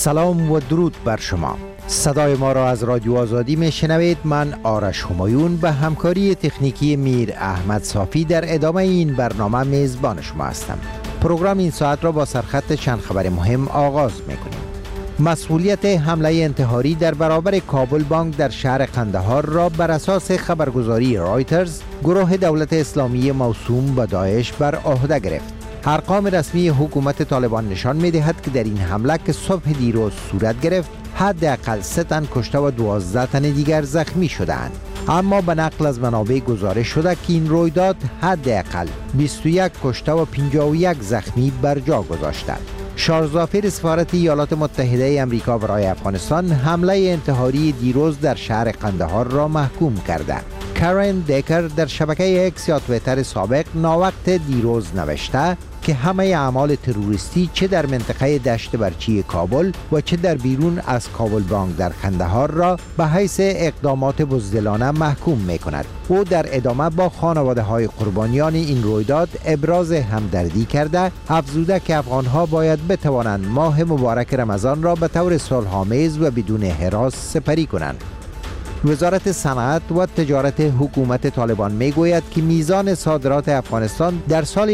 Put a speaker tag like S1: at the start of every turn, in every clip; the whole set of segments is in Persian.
S1: سلام و درود بر شما. صدای ما را از رادیو آزادی می شنوید. من آرش همایون به همکاری تکنیکی میر احمد صافی در ادامه این برنامه میزبان شما هستم. پروگرام این ساعت را با سرخط چند خبر مهم آغاز می کنیم. مسئولیت حمله انتحاری در برابر کابل بانک در شهر قندهار را بر اساس خبرگزاری رایترز گروه دولت اسلامی موسوم به داعش بر عهده گرفت. ارقام رسمی حکومت طالبان نشان می‌دهد که در این حمله که صبح دیروز صورت گرفت حداقل 3 تن کشته و 12 تن دیگر زخمی شدند. اما به نقل از منابع گزارش شده که این رویداد حداقل 21 کشته و 51 زخمی بر جا گذاشته. شارژ سفارت ایالات متحده آمریکا برای افغانستان حمله انتحاری دیروز در شهر قندهار را محکوم کرده. کارن دیکر در شبکه اکس یا تویتر سابق ناوقت دیروز نوشته که همه اعمال تروریستی چه در منطقه دشت برچی کابل و چه در بیرون از کابل بانک در قندهار را به حیث اقدامات بزدلانه محکوم می کند. او در ادامه با خانواده های قربانیان این رویداد ابراز همدردی کرده، افزوده که افغانها باید بتوانند ماه مبارک رمضان را به طور صلح‌آمیز و بدون هراس سپری کنند. وزارت صنعت و تجارت حکومت طالبان میگوید که میزان صادرات افغانستان در سال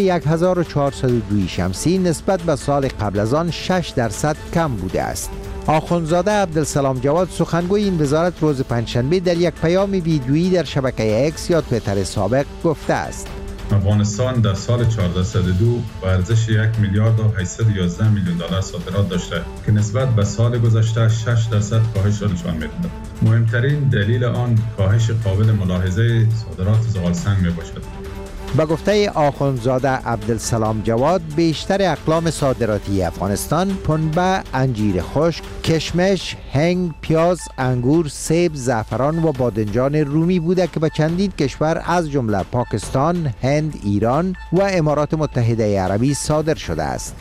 S1: 1402 شمسی نسبت به سال قبل از آن 6% کم بوده است. آخوندزاده عبدالسلام جواد سخنگوی این وزارت روز پنجشنبه در یک پیام ویدیویی در شبکه اکس یا تویتر سابق گفته است:
S2: افغانستان در سال 1402 با ارزش 1 میلیارد و 811 میلیون دلار صادرات داشته که نسبت به سال گذشته 6% کاهش را نشان می‌دهد. مهمترین دلیل آن کاهش قابل ملاحظه صادرات زغال‌سنگ میباشد.
S1: با گفته آخوندزاده عبدالسلام جواد، بیشتر اقلام صادراتی افغانستان پنبه، انجیر خشک، کشمش، هنگ، پیاز، انگور، سیب، زعفران و بادنجان رومی بوده که به چندین کشور از جمله پاکستان، هند، ایران و امارات متحده عربی صادر شده است.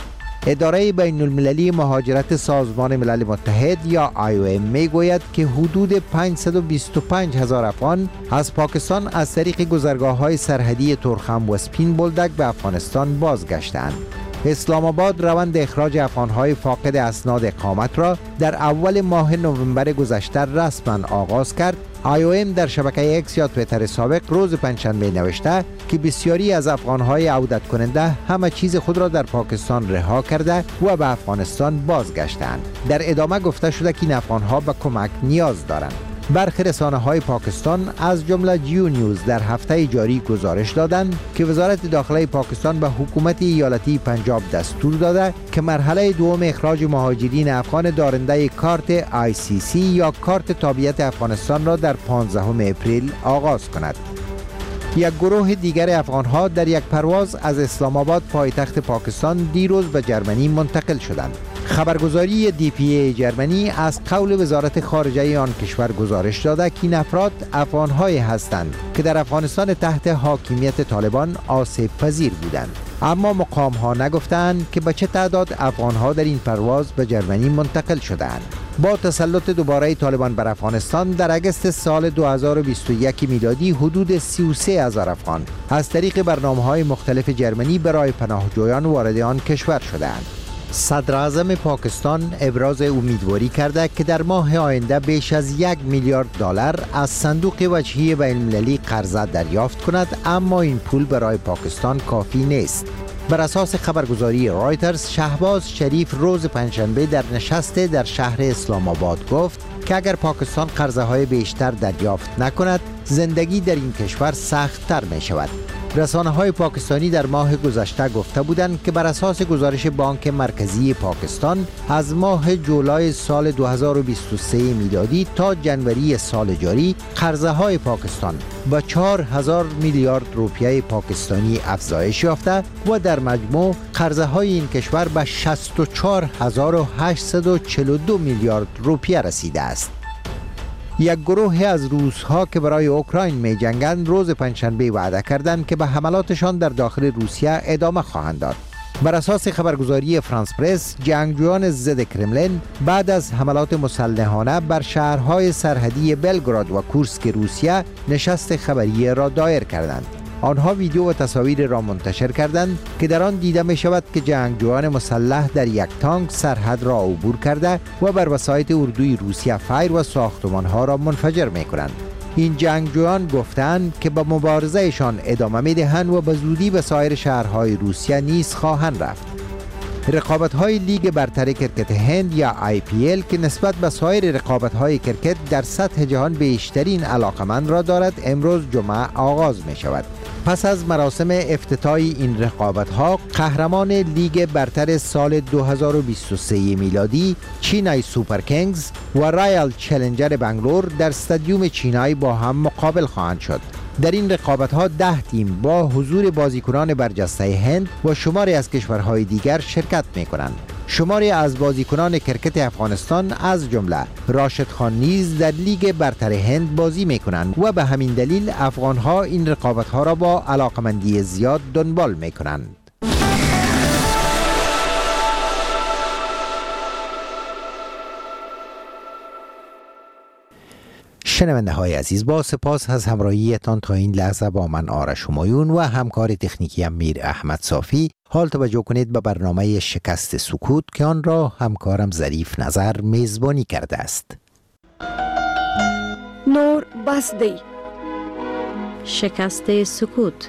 S1: اداره بین المللی مهاجرت سازمان ملل متحد یا IOM می گوید که حدود 525,000 افغان از پاکستان از طریق گذرگاه‌های سرحدی تورخم و سپین بولدک به افغانستان بازگشتند. اسلام آباد روند اخراج افغان‌های فاقد اسناد اقامت را در اول ماه نوامبر گذشته رسما آغاز کرد. IOM در شبکه اکس یا تویتر سابق روز پنجشنبه نوشته که بسیاری از افغان‌های عودت کننده همه چیز خود را در پاکستان رها کرده و به افغانستان بازگشتند. در ادامه گفته شده که این افغان‌ها به کمک نیاز دارند. برخی رسانه‌های پاکستان از جمله جیو نیوز در هفته جاری گزارش دادند که وزارت داخله پاکستان به حکومت ایالتی پنجاب دستور داده که مرحله دوم اخراج مهاجرین افغان دارنده کارت ICC یا کارت تابعیت افغانستان را در 15 اپریل آغاز کند. یک گروه دیگر افغان‌ها در یک پرواز از اسلام آباد پایتخت پاکستان دیروز به جرمنی منتقل شدند. خبرگزاری DPA جرمنی از قول وزارت خارجه آن کشور گزارش داده که این افراد افغان‌هایی هستند که در افغانستان تحت حاکمیت طالبان آسیب پذیر بودند. اما مقام‌ها نگفتند که به چه تعداد افغان‌ها در این پرواز به جرمنی منتقل شدند. با تسلط دوباره طالبان بر افغانستان در اگست سال 2021 میلادی حدود 33,000 افغان از طریق برنامه‌های مختلف جرمنی برای پناهجویان وارد آن کشور شدند. صدر اعظم پاکستان ابراز امیدواری کرده که در ماه آینده بیش از 1 میلیارد دلار از صندوق وجهی بین المللی قرضه دریافت کند، اما این پول برای پاکستان کافی نیست. بر اساس خبرگزاری رایترز، شهباز شریف روز پنجشنبه در نشست در شهر اسلام آباد گفت که اگر پاکستان قرضه های بیشتر دریافت نکند، زندگی در این کشور سخت‌تر می شود. رسانه‌های پاکستانی در ماه گذشته گفته بودند که بر اساس گزارش بانک مرکزی پاکستان از ماه جولای سال 2023 میلادی تا جنوری سال جاری قرضه‌های پاکستان با 4,000 میلیارد روپیه پاکستانی افزایش یافته و در مجموع قرضه‌های این کشور به 64,842 میلیارد روپیه رسیده است. یک گروه از روس‌ها که برای اوکراین می جنگند روز پنجشنبه وعده کردند که به حملاتشان در داخل روسیه ادامه خواهند داد. بر اساس خبرگزاری فرانس پرس، جنگجویان ضد کرملین بعد از حملات مسلحانه بر شهرهای سرحدی بلگراد و کورسک روسیه نشست خبری را دایر کردند. آنها ویدیو و تصاویر را منتشر کردند که در آن دیده می شود که جنگجویان مسلح در یک تانک سرحد را عبور کرده و بر وسایط اردوی روسیه فایر و ساختمانها را منفجر می کنند. این جنگجویان گفتند که به مبارزهشان ادامه می دهند و به زودی به سایر شهرهای روسیه نیز خواهند رفت. رقابت‌های لیگ برتر کرکت هند یا IPL که نسبت به سایر رقابت‌های کرکت در سطح جهان بیشترین علاقمند را دارد، امروز جمعه آغاز می شود. پس از مراسم افتتاح این رقابت‌ها، قهرمان لیگ برتر سال 2023 میلادی چینای سوپر کینگز و رایال چالنجر بنگلور در استادیوم چینایی با هم مقابل خواهند شد. در این رقابت‌ها 10 تیم با حضور بازیکنان برجسته هند و شماری از کشورهای دیگر شرکت می‌کنند. شماری از بازیکنان کرکت افغانستان از جمله راشد خان نیز در لیگ برتر هند بازی می‌کنند و به همین دلیل افغان‌ها این رقابت‌ها را با علاقمندی زیاد دنبال می‌کنند. شنونده های عزیز، با سپاس از همراهیتان تا این لحظه با من آرش همایون و همکار تکنیکی میر احمد صافی. حال توجه کنید به برنامه شکست سکوت که آن را همکارم ظریف نظر میزبانی کرده است.
S3: نور بسدی
S4: شکست سکوت.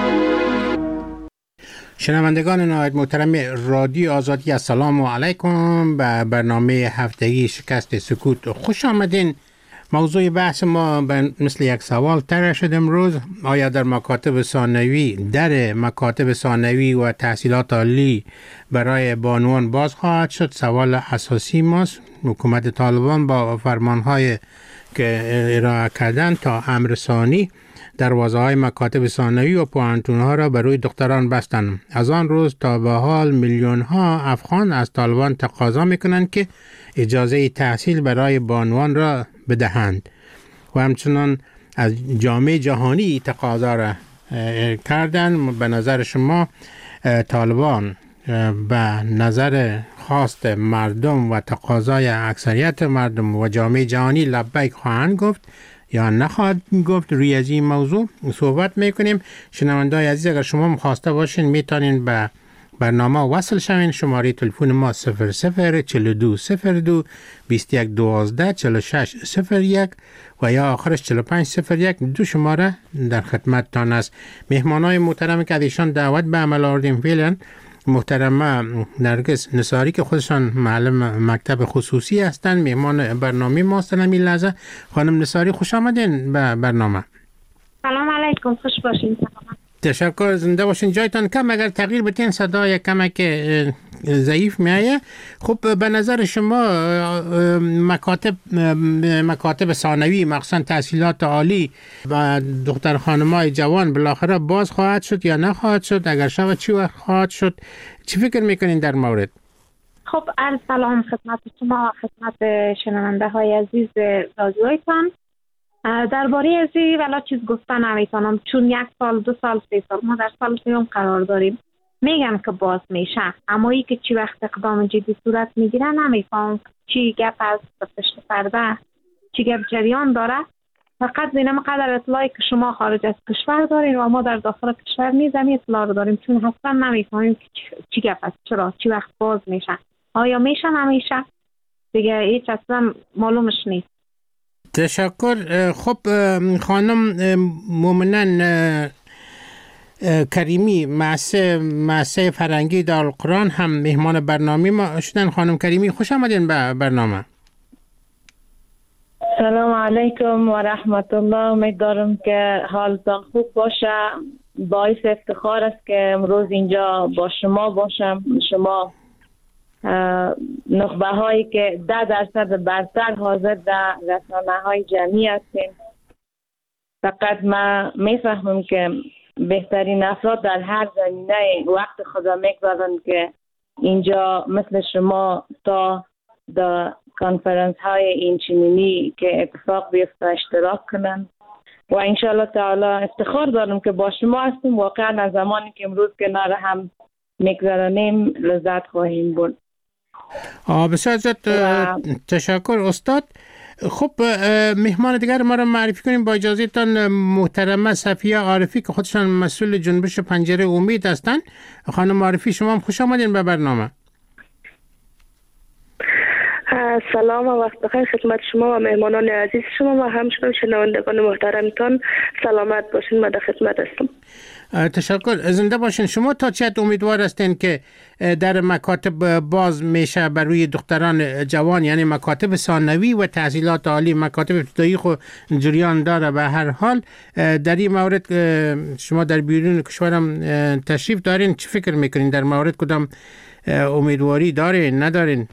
S5: شنوندگان نهایت محترم رادیو آزادی، السلام علیکم. به برنامه هفتگی شکست سکوت خوش آمدین. موضوع بحث ما مثل یک سوال طرح شد امروز: آیا در مکاتب ثانوی و تحصیلات عالی برای بانوان باز خواهد شد؟ سوال اساسی ماست. حکومت طالبان با فرمانهای که ارائه کردن تا امر ثانی دروازه های مکاتب ثانوی و پوهنتون ها را برای دختران بستند. از آن روز تا به حال میلیون ها افغان از طالبان تقاضا میکنند که اجازه تحصیل برای بانوان را بدهند و همچنان از جامعه جهانی تقاضا را کردن. به نظر شما طالبان به نظر خواست مردم و تقاضای اکثریت مردم و جامعه جهانی لبیک خواهند گفت یا نخواهد گفت؟ روی از این موضوع صحبت میکنیم. شنونده‌های عزیز، اگر شما مخواسته باشین میتونین به برنامه وصل شوین. شماره تلفن ما 004202 2112 4601 و یا آخرش 4501. دو شماره در خدمتتان است. مهمانای محترم که ایشان دعوت به عمل آوردیم فعلا محترمه نرگس نصاری که خودشان معلم مکتب خصوصی هستند، مهمان برنامه ما هستند. این لحظه خانم نصاری خوش آمدین به برنامه.
S6: سلام علیکم، خوش باشین.
S5: تشکر، زنده باشین. جایتان کم اگر تغییر بتین صدای کمک ضعیف میایه. خب به نظر شما مکاتب ثانوی مخصوصا تحصیلات عالی و دختر خانمای جوان بالاخره باز خواهد شد یا نخواهد شد؟ اگر شود چی وقت خواهد شد؟ چی فکر میکنین در مورد؟
S6: خب عرض سلام خدمت شما، خدمت شنونده های عزیز رادیویتان. درباره از این ولی چیز گفتن نمیتونم، چون 1 سال 2 سال 3 سال ما در سال سوم قرار داریم. میگن که باز میشه، اما ای که چی وقت اقدام جدی صورت میگیره نمیفهم چی گپ از پشت پرده، چی گپ جریان داره. فقط بینم قدر اطلاعی که شما خارج از کشور دارین و ما در داخل کشور نیزم اطلاع رو داریم، چون اصلا نمیفهمیم چی گپ است، چرا چی وقت باز میشه، آیا میشه نمیشه، دیگه هیچ اصلا معلومش نیست.
S5: تشکر. خب خانم مومنن کریمی، معسه فرنگی دارالقرآن هم مهمان برنامه ما شدن. خانم کریمی خوش آمدین به برنامه.
S7: سلام علیکم و رحمت الله. امیدوارم که حالتان خوب باشه. باعث افتخار است که امروز اینجا با شما باشم. شما نخبه هایی که 10% برتر حاضر در رسانه های جمعی هستیم. فقط من میفهمم که بهترین افراد در هر زمینه وقت خود میگذارند که اینجا مثل شما تا در کنفرانس های این چنینی که اتفاق بیفته اشتراک کنند و انشاءالله تعالی افتخار دارم که با شما هستیم. واقعا از زمانی که امروز کنار هم میگذرانیم لذت خواهیم بود.
S5: بسیار زیاد تشکر استاد. خب مهمان دیگر ما را معرفی کنیم با اجازه تان. محترمه صفیه عارفی که خودشان مسئول جنبش پنجره امید هستند. خانم عارفی شما هم خوش آمدین به برنامه.
S3: سلام و وقت بخیر خدمت شما و مهمانان عزیز شما و همچنین شنوندگان محترمتان. سلامت باشین. من در خدمت هستم.
S5: تشکر. زنده باشین. شما تا چه حد امیدوار هستین که در مکاتب باز میشه بر روی دختران جوان، یعنی مکاتب ثانوی و تحصیلات عالی؟ مکاتب ابتدایی خود جریان داره. به هر حال در این مورد شما در بیرون کشورم تشریف دارین، چه فکر میکنین در مورد؟ کدام امیدواری دارین ندارین؟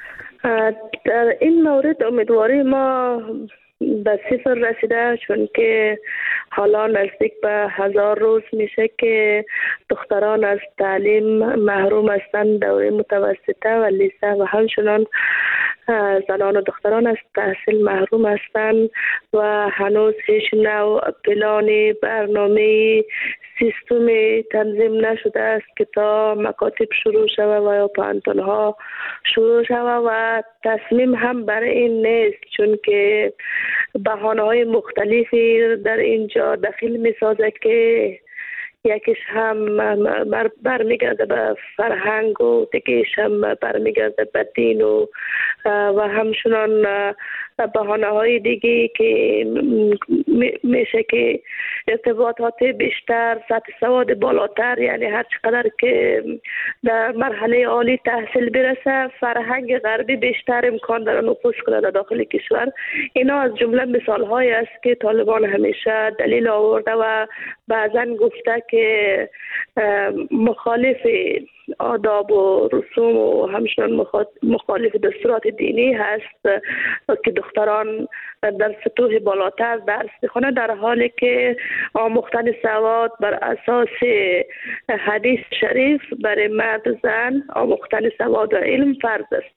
S3: در این مورد امیدواری ما به صفر رسیده، چون که حالا نزدیک به 1000 روز میشه که دختران از تعلیم محروم هستند. دوره متوسطه و لیسه و همچنان زنان و دختران از تحصیل محروم هستند و هنوز هیچ نوع پلان برنامه سیستم تنظیم نشده است که تا مکاتب شروع شود و یا پانتونها شروع شود و تصمیم هم برای این نیست، چون که بهانه‌های مختلفی در اینجا دخیل می‌سازد که یکیش هم برمیگرده به فرهنگ و دیگه‌اش هم برمیگرده به دین و همچنان بهانه‌های دیگه که میشه که ارتباطات بیشتر، سطح سواد بالاتر، یعنی هر چقدر که در مرحله عالی تحصیل برسه فرهنگ غربی بیشتر امکان داره نفوذ کنه در داخل کشور. اینا از جمله مثال‌هایی است که طالبان همیشه دلیل آورده و بعضا گفته که مخالف آداب و رسوم و همچنان مخالف دستورات دینی هست که دختران در سطوح بالاتر درس بخوانه، در حالی که آموختن سواد بر اساس حدیث شریف برای مرد و زن آموختن سواد و علم فرض است.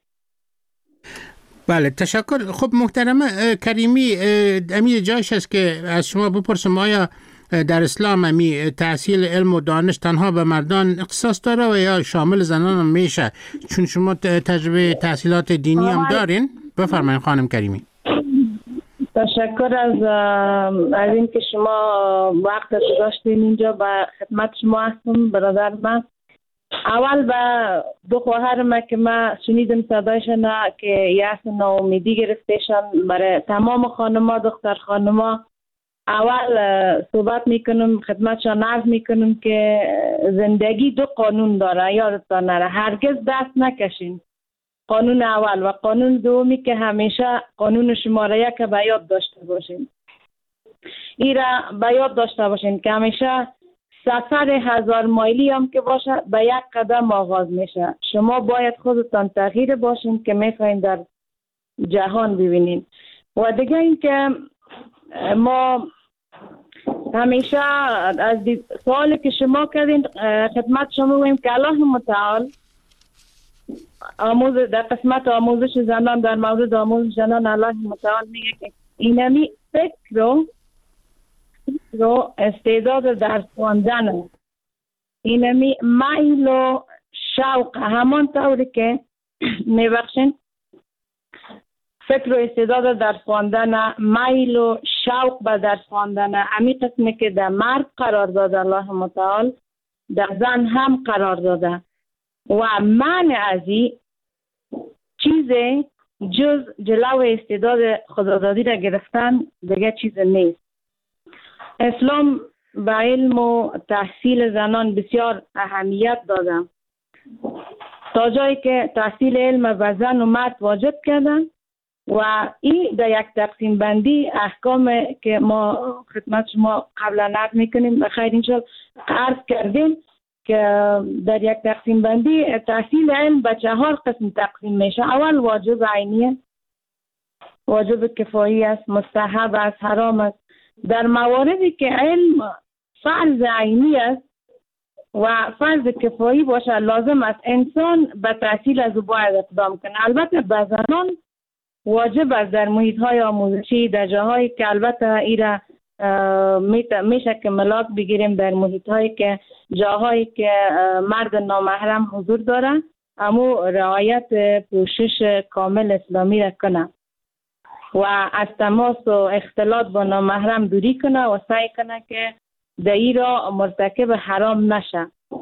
S5: بله تشکر. خب محترمه کریمی، امیر جایش است که از شما بپرسم آیا در اسلام امی تحصیل علم و دانش تنها به مردان اختصاص داره و یا شامل زنان هم میشه؟ چون شما تجربه تحصیلات دینی هم دارین. بفرمایید خانم کریمی.
S7: تشکر از این که شما وقت گذاشتین اینجا به خدمت شما هستم. برادر من اول به دو خواهرم که من شنیدم صدایشان که یه ناامیدی گرفتشان برای تمام خانما، دختر خانما، اول صحبت میکنم خدمتشان عرض میکنم که زندگی دو قانون داره، یادتان نره هرگز دست نکشین. قانون اول و قانون دومی که همیشه قانون شماره 1 به یاد داشته باشین. این را به یاد داشته باشین که همیشه سفر 1000 مایلی هم که باشه به یک قدم آغاز میشه. شما باید خودتان تغییر باشین که میخواین در جهان ببینین. و دیگه این که ما همیشه از سوالی که شما کردین خدمت شما بگویم که الله متعال در قسمت آموزش زنان، در مورد آموزش زنان الله متعال میگه که اینمی فکر رو استعداد درس خواندن، اینمی میل و شوق، همان طوری که میبخشین فکر و استعداد درس خواندن، میل و شوق به درس خواندن، امی قسمی که در مرد قرار داده الله متعال در زن هم قرار داده و معنی از این چیز جز جلو استعداد خدادادی را گرفتن دیگه چیز نیست. اسلام به علم و تحصیل زنان بسیار اهمیت داده تا جایی که تحصیل علم به زن و مرد واجب کردن و این در یک تقسیم بندی احکام که ما خدمت شما قبلا نقل میکنیم بخیر انشاءالله عرض کردیم که در یک تقسیم بندی تحصیل علم به 4 قسم تقسیم میشه. اول واجب عینیه، واجب کفایی است، مستحب است، حرام است. در مواردی که علم فرض عینی است و فرض کفایی باشه لازم است انسان به تحصیل از او باید اقدام کنه. البته به زنان واجب است در محیط های آموزشی، در جاهایی که البته ایره میشه که ملاک بگیریم، در محیط هایی که جاهایی که مرد نامحرم حضور داره، اما رعایت پوشش کامل اسلامی را کنه. و از تماس و اختلاط با نامحرم دوری کنه و سعی کنه که در این را مرتکب حرام نشه.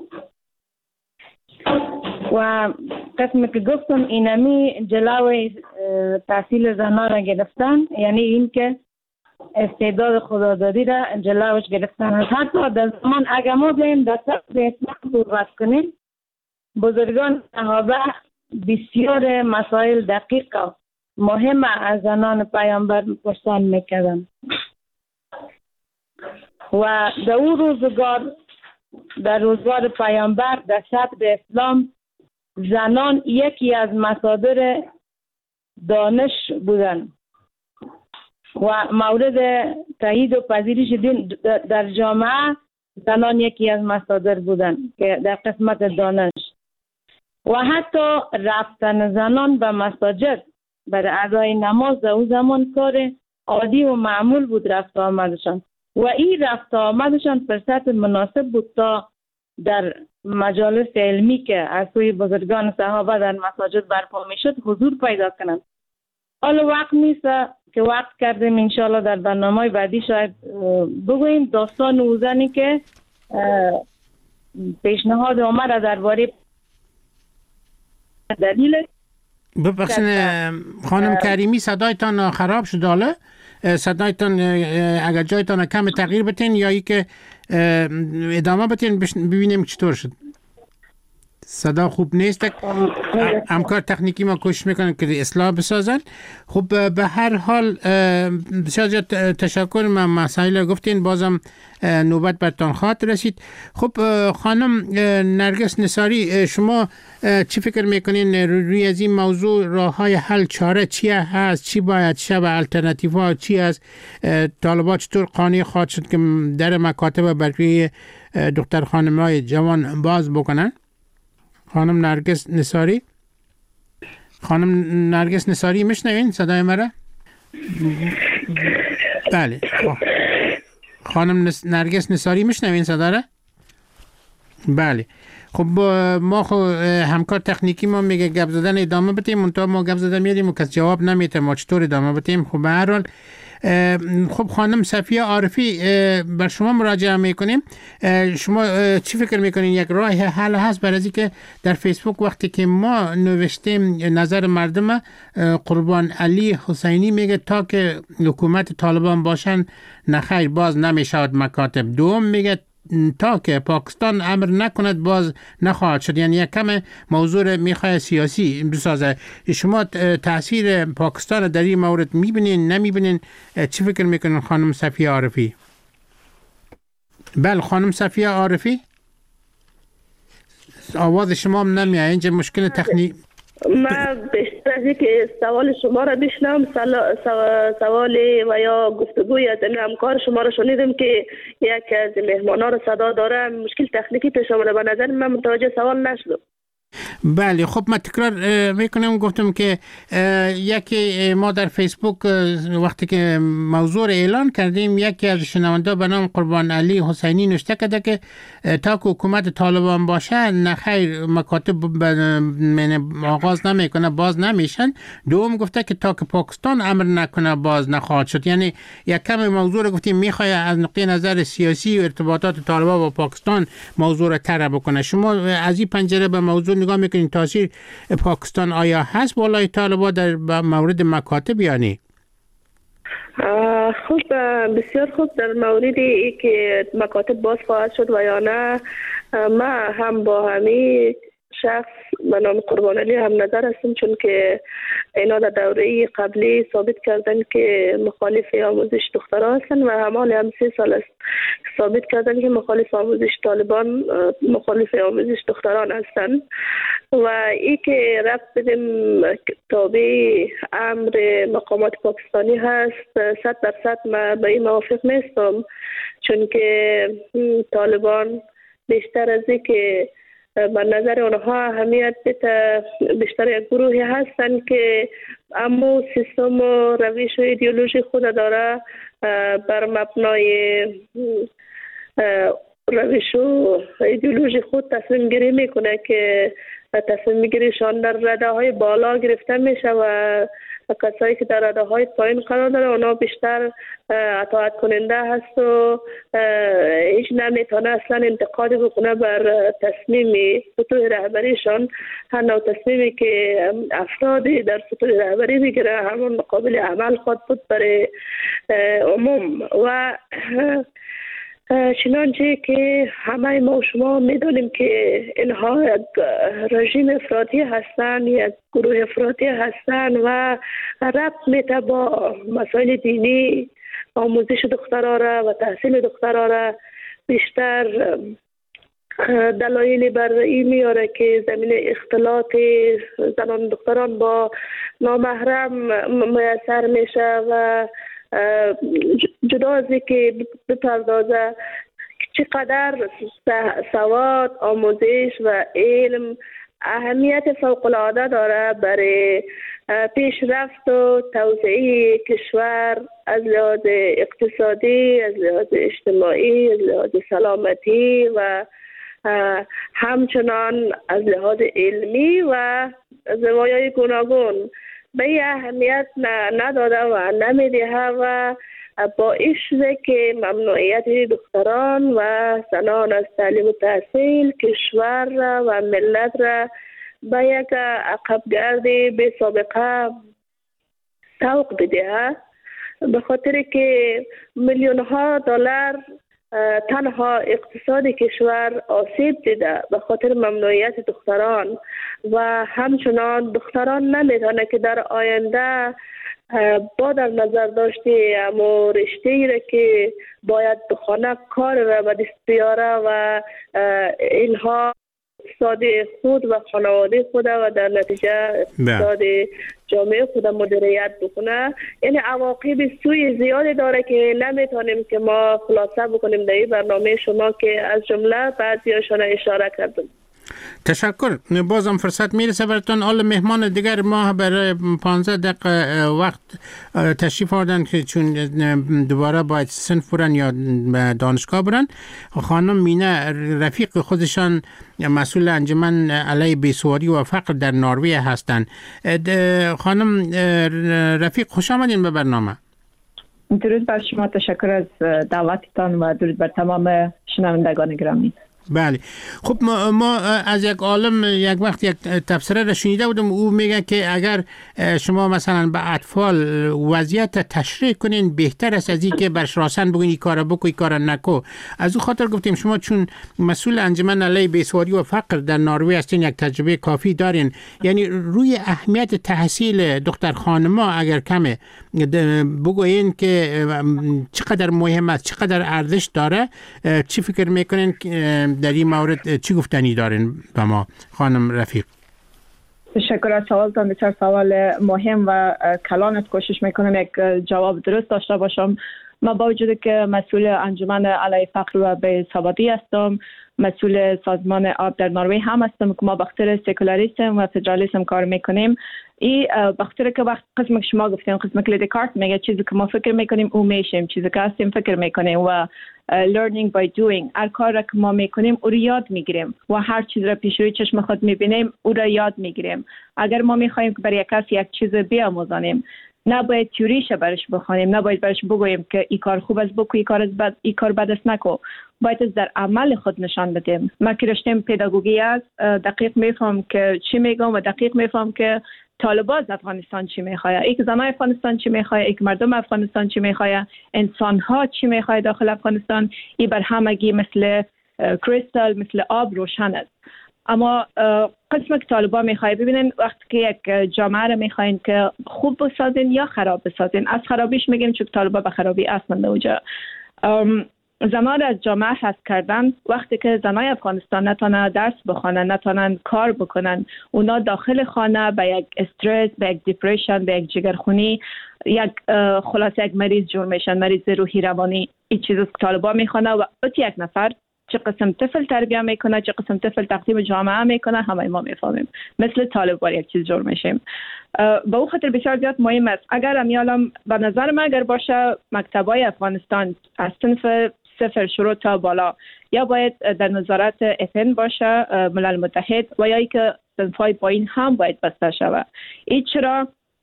S7: و قسمی که گفتم اینمی جلوی تحصیل زنان را گرفتن، یعنی این که استعداد خدادادی را جلوش گرفتن است. حتی در زمان اگر ما بیم در سطح اسلام صحبت کنیم، بزرگان صحابه بسیار مسائل دقیق و مهم از زنان پیامبر پرسان میکردن و در اون روزگار، در روزگار پیامبر در سطح اسلام زنان یکی از مصادر دانش بودن و مورد تایید و پذیرش دین در جامعه زنان یکی از مصادر بودن که در قسمت دانش. و حتی رفتن زنان به مساجد برای ادای نماز در اون زمان کار عادی و معمول بود رفت آمدشان و این رفت آمدشان فرصت مناسب بود تا در مجالس علمی که از سوی بزرگان صحابه در مساجد برپا می شد حضور پیدا کنند. حالا وقت نیست که وقت کردیم انشاءالله در برنامه بعدی شاید بگوییم داستان او زنی که پیشنهاد عمر درباره دلیل.
S5: ببخشید خانم کریمی صدایتان خراب شد. حالا صدایتان اگر جایتان کم تغییر بتین یا ای که ادامه بتین ببینیم چطور شد. صدا خوب نیست. همکار تکنیکی ما کوشش میکنن که اصلاح بسازن. خب به هر حال بسیار زیاد تشکر. من مسائل گفتین، بازم نوبت برتان خواهد رسید. خب خانم نرگس نثاری، شما چی فکر میکنین روی از این موضوع؟ راه های حل چاره چی هست؟ چی باید شه و الटरनेटिव ها چی هست؟ طالبات چطور قانع خواهد شد که در مکاتب برای دختر خانم های جوان باز بکنن؟ خانم نرگس نثاری، خانم نرگس نثاری میشنوین صدای مرا؟ بله خانم نرگس نثاری میشنوین صدا را؟ بله. خب ما همکار تکنیکی ما میگه گپ زدن ادامه بدیم، منتها ما گپ زدن میادیم و کس جواب نمیده ما چطور ادامه بدیم. خب به هر حال خب خانم صفیه عارفی بر شما مراجعه میکنیم. شما چی فکر میکنین یک راه حل هست برای از که در فیسبوک وقتی که ما نوشتیم نظر مردم، قربان علی حسینی میگه تا که حکومت طالبان باشن نخیر باز نمیشود مکاتب. دوم میگه تا که پاکستان امر نکند باز نخواهد شد. یعنی یک کم موضوع میخواد سیاسی بسازه. شما تاثیر پاکستان در این مورد میبینین نمیبینین؟ چی فکر میکنین خانم صفیه عارفی؟ بله خانم صفیه عارفی آواز شما هم نمیاد، اینجا مشکل تکنیک.
S3: من بیشتر از اینکه سوال شما را بشنم، سوال و یا گفتگوی از این همکار شما را شنیدم که یک از مهمانا را صدا داره، مشکل تکنیکی پیش آمده. به نظر من متوجه سوال نشدم.
S5: بله خب من تکرار میکنم. گفتم که یکی ما در فیسبوک وقتی که موضوع اعلان کردیم، یکی از شنونده به نام قربان علی حسینی نوشته کرده که تا که حکومت طالبان باشه نخیر مکاتب آغاز نمیکنه باز نمیشن. دوم گفته که تا که پاکستان امر نکنه باز نخواهد شد. یعنی یک کم موضوع رو گفتیم میخواد از نقطه نظر سیاسی و ارتباطات طالبان با پاکستان موضوع رو طرح بکنه. شما از این پنجره به موضوع نگاه میکنین تاثیر پاکستان آیا هست بالای طالبان در مورد مکاتب یا نه؟
S3: خب بسیار خوب. در موردی که مکاتب باز خواهد شد و یا نه، ما هم با همین شخص به نام قربان علی هم نظر هستیم، چون که اینا در دوره قبلی ثابت کردن که مخالف آموزش دخترها هستن و همال هم 3 سال است ثابت کردن که مخالف آموزش طالبان مخالف آموزش دختران هستن. و ای که رفت بدیم تابع امر مقامات پاکستانی هست، 100% من به این موافق نیستم، چون که طالبان بیشتر از این که به نظر اونها اهمیت بیشتر یک گروهی هستن که اما سیستم و روش و ایدئولوژی خود داره بر مبنای روش و ایدئولوژی خود تصمیم گیری میکنه که تصمیم گیریشان در رده های بالا گرفته میشه و کسایی که در رده های پایین قرار داره اونا بیشتر اطاعت کننده هست و هیچ نمیتونه اصلا انتقادی بکنه بر تصمیم سطوح رهبریشان. هر نوع تصمیمی که افرادی در سطوح رهبری میگیره همون قابل عمل خود بود برای عموم. و چنانچه که همه ما و شما میدانیم که اینها یک رژیم افراطی هستند، یک گروه افراطی هستند و ربط میته با مسائل دینی، آموزش دخترها را و تحصیل دخترها را. بیشتر دلایلی بر این میاره که زمین اختلاط زنان دختران با نامحرم میسر میشه و جدا از که بپردازه چقدر سواد، آموزش و علم اهمیت فوق‌العاده داره برای پیشرفت و توسعه کشور از لحاظ اقتصادی، از لحاظ اجتماعی، از لحاظ سلامتی و همچنان از لحاظ علمی و زوایای گوناگون. به این اهمیت نداده و نمیده و باعث شده که ممنوعیت دختران و زنان از تعلیم و تحصیل کشور را و ملت را به یک عقبگرد بی سابقه سوق بده، به خاطر که میلیون ها دلار تنها اقتصاد کشور آسیب دیده به خاطر ممنوعیت دختران و همچنان دختران نمیتونه که در آینده با در نظر داشته اما رشته‌ای را که باید بخونه کار را به دست بیاره و اینها اقتصاد خود و خانواده خود و در نتیجه اقتصاد جامعه خود مدیریت بکنه. یعنی عواقب سوی زیادی داره که نمیتونیم که ما خلاصه بکنیم در این برنامه شما که از جمله بعضیاشون اشاره کردیم.
S5: تشکر. بازم فرصت میرسه براتون. حالا مهمان دیگر ما برای 15 دقیقه وقت تشریف آوردن که چون دوباره باید صنف برن یا دانشگاه برن. خانم مینه رفیق خودشان مسئول انجمن علیه بیسواری و فقر در نروژ هستند. خانم رفیق خوش آمدین به برنامه.
S4: درود بر شما، تشکر از دعوتتان و درود بر تمام شنوندگان گرامی.
S5: بله. خب ما از یک عالم یک وقت یک تفسیر را شنیده بودم، او میگه که اگر شما مثلا به اطفال وضعیت تشریح کنین بهتر است از این که برش راسن بگین این کارا بکو این کارا نکو. از او خاطر گفتیم شما چون مسئول انجمن علیه بیسواری و فقر در نروژ هستین، یک تجربه کافی دارین، یعنی روی اهمیت تحصیل دختر خانما اگر کمه بگوین که چقدر مهم است، چقدر ارزش داره، چی فکر میکنین در این مورد چی گفتنی دارین به ما خانم رفیق؟
S4: تشکر از سوالتان، بسیار سوال مهم و کلانت. کوشش میکنم یک جواب درست داشته باشم. ما با وجود که مسئول انجمن علیه فقر و بیسوادی هستم، مسئول سازمان آب در نروژ هم هستم که ما بخاطر سکولاریسم و فدرالیسم کار میکنیم. این بخاطر که وقت قسم که شما گفتیم، قسم که دکارت میگه چیزی که ما فکر میکنیم او میشیم، چیزی که هستیم فکر میکنیم و learning by doing. هر کار را که ما میکنیم او را یاد میگیریم و هر چیز را پیش روی چشم خود میبینیم او را یاد میگیریم. اگر ما میخوایم که برای کسی یک چیز بیاموزانیم، نباید تیوریش برش بخوانیم، نباید برش بگوییم که این کار خوب است بکو، این کار بد است نکو. باید از در عمل خود نشان بدیم. ما که رشته پداگوگی است، دقیق میفهم که چی میگم و دقیق میفهم که طالبان از افغانستان چی میخواه، ایک زنای افغانستان چی میخواه، ایک مردم افغانستان چی میخواه، انسان ها چی میخواه داخل افغانستان. این بر همگی مثل کریستال، مثل آب روشن است. اما قسم که طالبان میخواه ببینین وقتی که یک جامعه را میخواین که خوب بسازین یا خراب بسازین. از خرابیش میگیم چون طالبان به خرابی اصلا اوجا. زنان از جامعه حذف کردن، وقتی که زنای افغانستان نتونن درس بخونن، نتونن کار بکنن، اونا داخل خانه به یک استرس، به یک دیپریشن، به یک جگرخونی، یک خلاصه یک مریض جور میشن، مریض روحی روانی. این چیزی که طالبان میخونه و یک نفر چه قسم طفل تربیت میکنه، چه قسم طفل تقدیم جامعه میکنه، همه ما میفهمیم. مثل طالبان یک چیز جور میشیم. به او خاطر بسیار زیاد مهم است. اگر امیالم به نظر من اگر باشه مکتبای افغانستان از صنف 0 شروع تا بالا یا باید در نظارت FN باشه، ملل متحد، و یا ای که صنفای پایین هم باید بسته شود. این چرا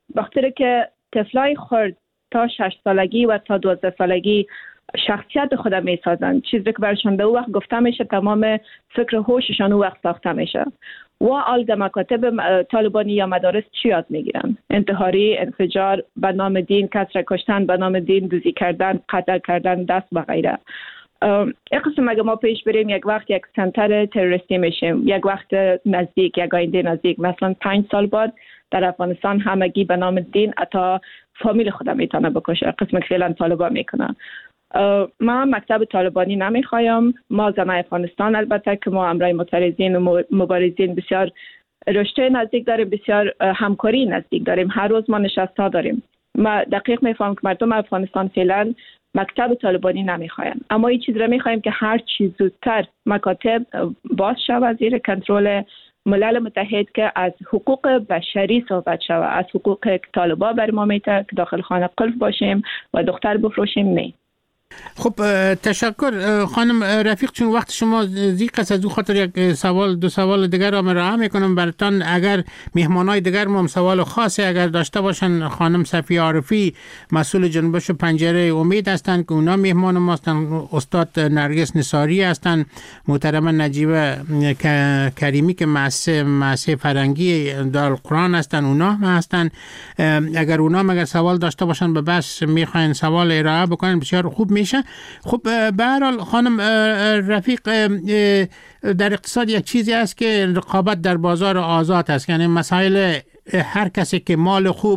S4: بخاطر که طفلای خرد تا 6 سالگی و تا 12 سالگی شخصیت خود میسازن، چیزی که برشان به وقت گفته میشه تمام فکر و هوششان او وقت ساخته میشه. و آلگا مکاتب طالبانی یا مدارس چی یاد میگیرن؟ انتحاری، انفجار، به نام دین کس را کشتن، به نام دین دوزی کردن، قتل کردن، دست و غیره. یک قسم اگه ما پیش بریم یک وقت یک سنتر تروریستی میشیم، یک وقت نزدیک، یک آینده نزدیک، مثلا 5 سال بعد در افغانستان همگی به نام دین حتی فامیل خودم میتونه بکشه، قسم که فعلا طالبان میکنن. ما مکتب طالبانی نمیخوایم. ما زنای افغانستان البته که ما امرای معترضین و مبارزین بسیار رشته نزدیک داریم، بسیار همکاری نزدیک داریم، هر روز ما نشستا داریم. ما دقیق میفهمم که مردم افغانستان فعلا مکتب طالبانی نمیخوایم، اما این چیز را میخوایم که هر چیز زودتر مکاتب باز شود زیر کنترل ملل متحد که از حقوق بشری صحبت شود، از حقوق طالبا بر ما میته که داخل خانه قلب باشیم و دختر بفروشیم نه.
S5: خب تشکر خانم رفیق، چون وقت شما زیق است، از او خاطر یک سوال دو سوال دیگر را مراجعه میکنم براتان. اگر مهمانای دیگر ما سوال خاصی اگر داشته باشن، خانم صفیه عارفی مسئول جنبش پنجره امید هستند که اونا مهمان ما هستند، استاد نرگس نصاری هستند، محترمه نجیبه کریمی که مؤسسه فرنگی دارالقرآن هستند، اونا هم هستند. اگر اونا مگر سوال داشته باشن به بس میخواین سوال ارائه بکنن بسیار خوب میشه. خب به هر حال خانم رفیق، در اقتصاد یک چیزی است که رقابت در بازار آزاد است، یعنی مسائل هر کسی که مال خوب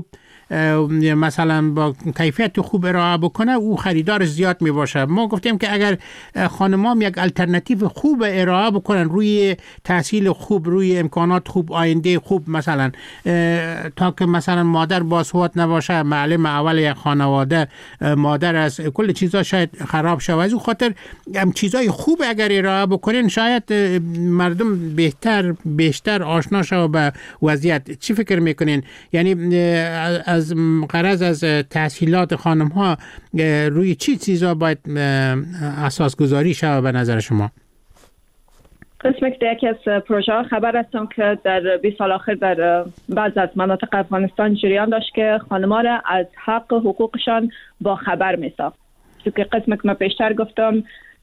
S5: مثلا با کیفیت خوب ارائه بکنه او خریدار زیاد می باشه. ما گفتیم که اگر خانمام یک الटरनेटिव خوب ارائه بکنن روی تحصیل خوب، روی امکانات خوب، آینده خوب، مثلا تا که مثلا مادر باسواد نباشه، معلم اول یک خانواده مادر از کل چیزا شاید خراب شود. از اون خاطر هم چیزای خوب اگر ارائه بکنین شاید مردم بیشتر آشنا شود به وضعیت. چی فکر میکنین؟ یعنی از غرض از تحصیلات خانم ها روی چی چیزا باید اساس گذاری شود به نظر شما؟
S4: قسم که یکی از پروژه خبر هستم که در 20 سال آخر در بعض از مناطق افغانستان جریان داشت که خانم‌ها را از حق حقوقشان با خبر می‌ساخت. چون که قسم که من پیشتر گفتم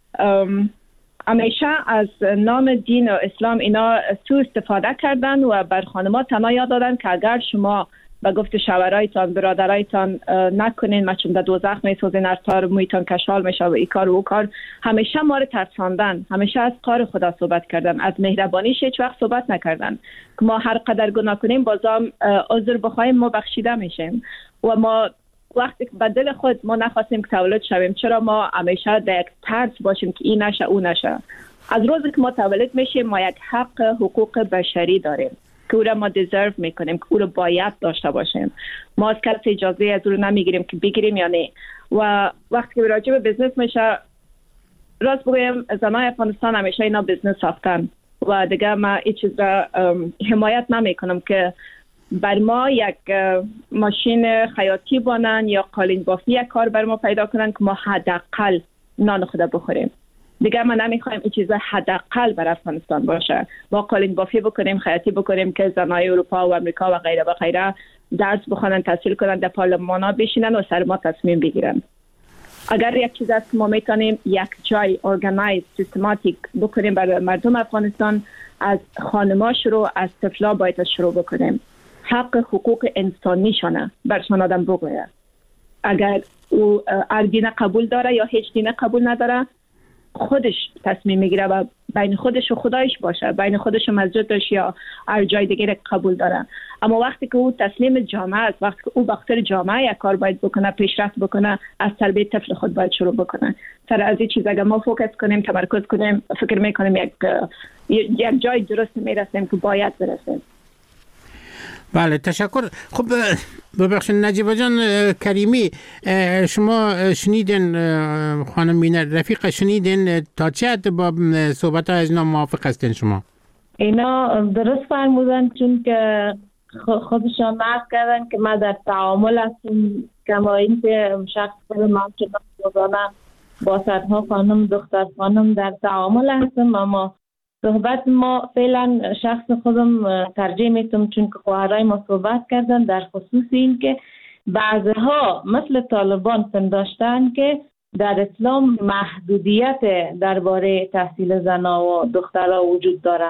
S4: همیشه از نام دین و اسلام اینا سوء استفاده کردن و بر خانم‌ها تنها یاد دادن که اگر شما به گفت شوهرایتان برادرایتان نکنین ما چون در دوزخ میسوزین، از تار مویتان کشال میشه و ای کار و او کار. همیشه ما رو ترساندن، همیشه از کار خدا صحبت کردن، از مهربانیش هیچ وقت صحبت نکردن که ما هر قدر گناه کنیم بازم عذر بخوایم ما بخشیده میشیم. و ما وقتی به دل خود ما نخواستیم که تولد شویم، چرا ما همیشه در یک ترس باشیم که این نشه او نشه؟ از روزی که ما تولد میشیم ما یک حق حقوق بشری داریم که او را ما دیزرو میکنیم، که او را باید داشته باشیم. ما از کسی اجازه از او را نمیگیریم که بگیریم یا نه. و وقتی که راجع به بزنس میشه، راست بگویم زنای افغانستان همیشه اینا بزنس ساختن و دیگه ما این چیز را حمایت نمیکنم که بر ما یک ماشین خیاطی بانن یا قالین بافی یک کار بر ما پیدا کنن که ما حداقل نان خود بخوریم. دیگه ما نمیخوایم این چیزا حداقل بر افغانستان باشه. ما قالین بافی بکنیم، خیاطی بکنیم که زنای اروپا و امریکا و غیره و غیره درس بخونن، تحصیل کنن، در پارلمان‌ها بشینن و سر ما تصمیم بگیرن. اگر یک چیز است که ما میتونیم یک جای ارگانایز سیستماتیک بکنیم برای مردم افغانستان، از خانم‌ها شروع، از طفلا باید شروع بکنیم. حق حقوق انسانیشانه برشان آدم بگوید. اگر او هر دین قبول داره یا هیچ دین قبول نداره، خودش تصمیم میگیره و بین خودش و خدایش باشه، بین خودش و مسجدش یا هر جای دیگه قبول داره. اما وقتی که او تسلیم جامعه است، وقتی که او بخاطر جامعه یک کار باید بکنه، پیشرفت بکنه، از تربیت طفل خود باید شروع بکنه. سر از این چیز اگر ما فوکس کنیم، تمرکز کنیم، فکر میکنیم یک جای درست میرسیم که باید برسیم.
S5: بله تشکر. خب ببخشید نجیبه جان کریمی، شما شنیدین خانم مینه رفیق، شنیدین تا چه حد با صحبت ها از اینا موافق هستین شما؟
S7: اینا درست فرمودن، چون که خودشان نقل کردن که ما در تعامل هستم، کما این که شخص خودم که روزانه با صدها خانم دختر خانم در تعامل هستم، اما صحبت ما فعلا شخص خودم ترجیح میتونم، چون که خواهرای ما صحبت کردن در خصوص این که بعضها مثل طالبان پنداشتن که در اسلام محدودیت درباره تحصیل زنها و دخترها وجود داره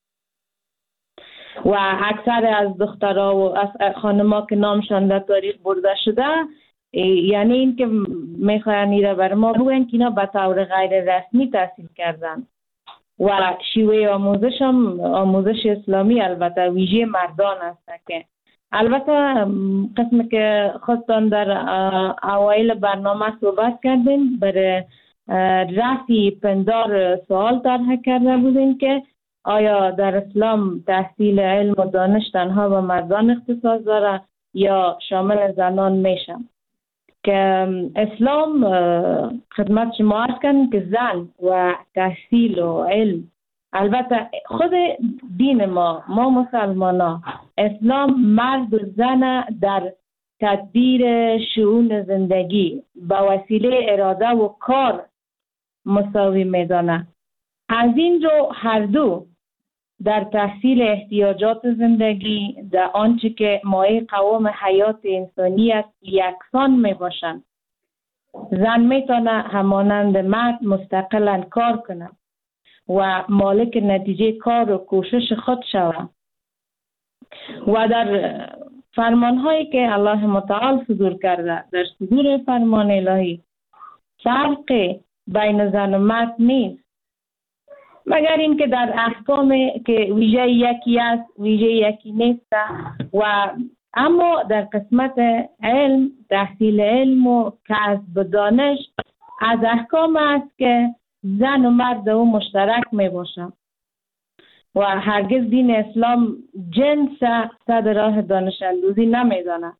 S7: و اکثر از دخترها و از خانم‌ها که نامشان در تاریخ برده شده، یعنی این که میخواین ایره بر ما بگوین که اینا به طور غیر رسمی تحصیل کردن و شیوه آموزش هم آموزش اسلامی البته ویژه مردان است. که البته قسمی که خودتان در اوایل برنامه صحبت کردین برای رفع پندار سوال طرح کرده بودین که آیا در اسلام تحصیل علم و دانش تنها به مردان اختصاص داره یا شامل زنان میشه؟ که اسلام خدمت شما عرض کردن که زن و تحصیل و علم، البته خود دین ما مسلمان اسلام مرد و زن در تدبیر شؤون زندگی با وسیله اراده و کار مساوی میدانه. از این رو هر دو در تحصیل احتیاجات زندگی در آنچه که مایه قوام حیات انسانی است یکسان می باشند. زن میتونه همانند مرد مستقلا کار کنه و مالک نتیجه کار و کوشش خود شود و در فرمانهایی که الله متعال صدور کرده، در صدور فرمان الهی فرق بین زن و مرد نیست، مگر این که در احکام که ویژه یکی است ویژه یکی نیست. و اما در قسمت علم، تحصیل علم و کسب دانش از احکام است که زن و مرد او مشترک می باشند و هرگز دین اسلام جنس صد راه دانش اندوزی نمی داند.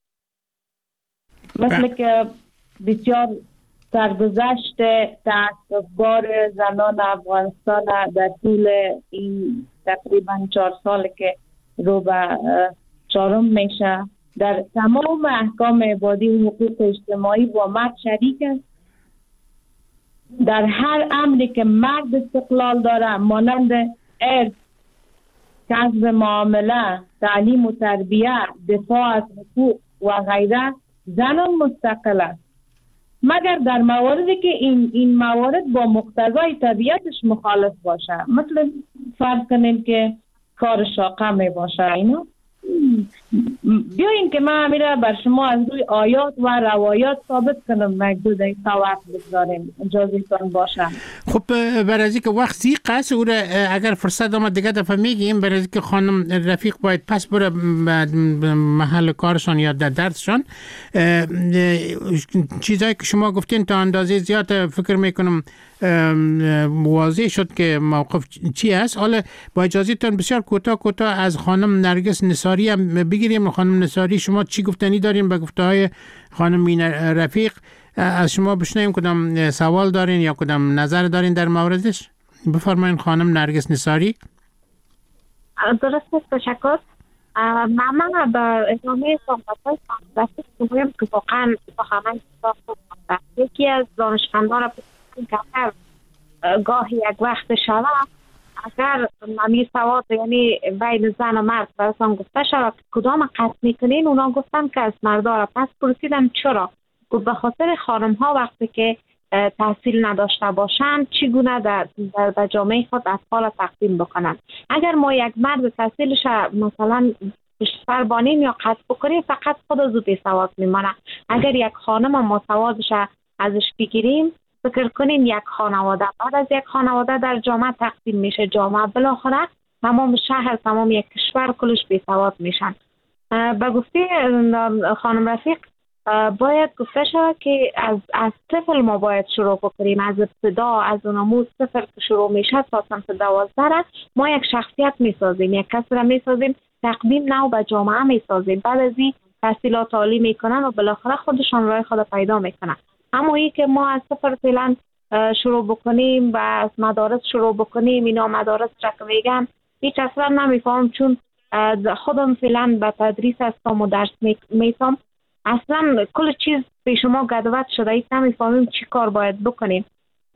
S7: مثل که بسیار سرگذشت تعصب‌بار زنان افغانستان در طول این تقریبا 4 سال که رو به 4 میشه در تمام احکام عبادی و حقوق اجتماعی با مرد شریک است. در هر امری که مرد استقلال داره مانند ارث، کسب معامله، تعلیم و تربیه، دفاع از حقوق و غیره، زنان مستقل است، مگر در مواردی که این موارد با مقتضای طبیعتش مخالف باشه، مثل فرض کنیم که کار شاقه می باشه. اینا بیاین که ما میره بر شما از روی آیات و روایات ثابت کنم مجدود توقف بگذاریم، اجازهتان باشه.
S5: خب برای از که وقت زیق است او اگر فرصت آمد دیگه دفعه میگیم، برای از که خانم رفیق باید پس بره محل کارشان یا در درسشان. چیزایی که شما گفتین تا اندازه زیاد فکر میکنم واضح شد که موقف چی است. حالا با اجازهتون بسیار کوتاه از خانم نرگس نصاری هم بگیریم. خانم نصاری شما چی گفتنی دارین به گفته‌های خانم رفیق؟ از شما بشنویم کدام سوال دارین یا کدام نظر دارین در موردش. بفرمایین خانم نرگس نصاری.
S6: درست است، تشکر. من به ادامه صحبت‌های خانم رفیق میگویم که واقعا سخنان یکی از دانشمندان را که گاهی یک وقت شود اگر ممی سواد یعنی بین زن و مرد برسان گفته شود کدام قصد میکنین، اونا گفتن که از مردها. پس پرسیدم چرا؟ گفت به خاطر خانم ها وقتی که تحصیل نداشته باشند چگونه در جامعه خود اطفال تقدیم بکنن. اگر ما یک مرد تحصیلش مثلا بیشتر بانیم یا قصد بکنیم فقط خود از او بی سواد میمانه. اگر یک خانم ما سوادش ازش بگیریم، فکر کنیم یک خانواده بعد از یک خانواده در جامعه تقسیم میشه، جامعه بالاخره تمام شهر تمام یک کشور کلش بی سواد میشن. به گفته خانم رفیق باید گفته شود که از طفل ما باید شروع بکنیم، از ابتدا از اونموز طفل که شروع میشه تا سنف 12 ما یک شخصیت میسازیم، یک کس را میسازیم، تقدیم نو به جامعه میسازیم. بعد از این تحصیلات عالی میکنن و بالاخره خودشان راه خود پیدا میکنن. اما این که ما از صفر فعلا شروع بکنیم و از مدارس شروع بکنیم، اینا مدارس را که میگن هیچ اصلا نمیفهم، چون خودم فعلا به تدریس هستم و درس میتم، اصلا کل چیز به شما گدوت شده، ایت نمیفهمیم چی کار باید بکنیم.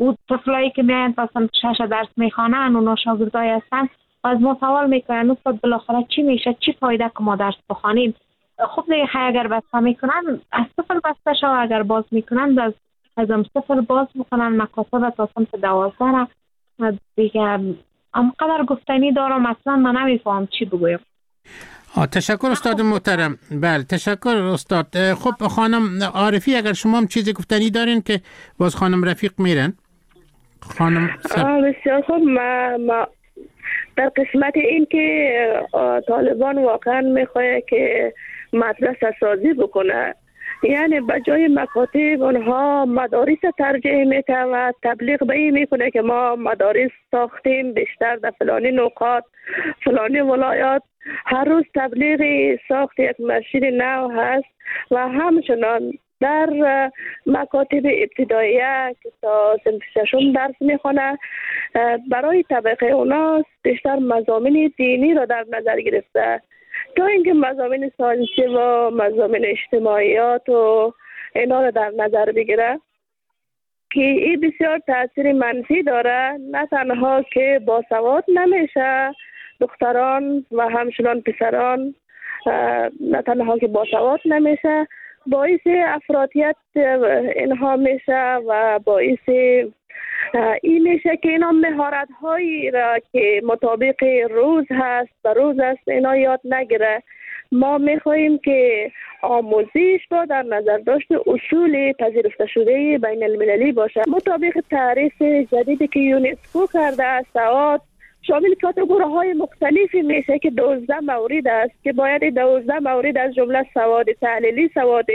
S6: او طفلایی که میاین مثلا 6 درس میخوانن اونا شاگردای هستن از ما سوال میکنن استاد بالاخره چی میشه، چی فایده که ما درس بخوانیم. خب دیگه اگر بسته میکنن از صفر بسته شو، اگر باز میکنن از صفر باز میکنن مکاتب تا صنف 12 را دیگه. قدر گفتنی دارم اصلا من نمیفهم چی بگویم.
S5: تشکر استاد محترم. بله تشکر استاد. خب خانم عارفی اگر شما هم چیزی گفتنی دارین که باز خانم رفیق میرن. خانم
S3: بسیار خوب. ما در قسمت این که طالبان واقعا میخواه که مدرسه سازی بکنه، یعنی بجای مکاتب اونها مدارس ترجیح میده و تبلیغ به این میکنه که ما مدارس ساختیم بیشتر در فلانی نقاط فلانی ولایات. هر روز تبلیغ ساخت یک مسجد نو هست و همچنان در مکاتب ابتداییه که تا صنف 6 درس میخونه برای طبقه اوناست بیشتر مضامین دینی را در نظر گرفته تا اینکه مضامین ساینسی و مضامین اجتماعیات و اینا را در نظر بگیره که این بسیار تاثیر منفی داره. نه تنها که باسواد نمیشه دختران و همچنان پسران، نه تنها که باسواد نمیشه، باعث افراطیت اینها میشه و باعث این میشه که اینا مهارت هایی را که مطابق روز هست و روز است اینا یاد نگیره. ما میخواییم که آموزش با در نظر داشت اصول پذیرفته شده بین المللی باشه مطابق تعریف جدیدی که یونسکو کرده است. سواد شامل کاتگوری های مختلفی میشه که 12 مورد است که باید 12 مورد از جمله سواد تحلیلی، سواد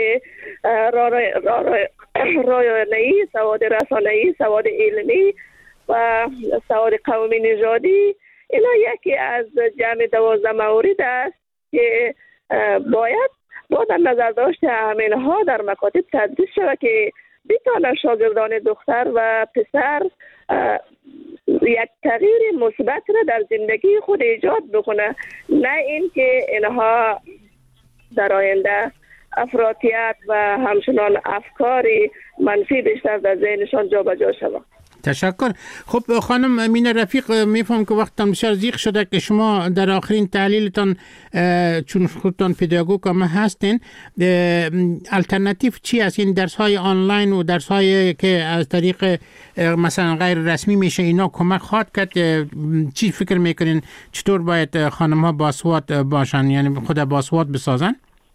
S3: رایانه‌ای، سواد رسانه‌ای، سواد علمی و سواد قومی نژادی، اینا یکی از جمع 12 مورد است که باید با در نظر داشت همینها در مکاتب تدریس شود که بتوانند شاگردان دختر و پسر یک تغییر مثبت را در زندگی خود ایجاد بکنه، نه اینکه اینها در آینده افراطیت و همچنان افکار منفی بیشتر در ذهنشان جابجا شود.
S5: تشکر. خب خانم امین رفیق، میفهم که وقتتان بسیار زیغ شده که شما در آخرین تحلیلتان چون خودتان پداگوگ هم هستین، الٹرناتیو چی است؟ این درس های آنلاین و درس هایی که از طریق مثلا غیر رسمی میشه اینا کمک خواهد کرد؟ چی فکر میکنین چطور باید خانم ها باسواد باشن، یعنی خود باسواد بسازن؟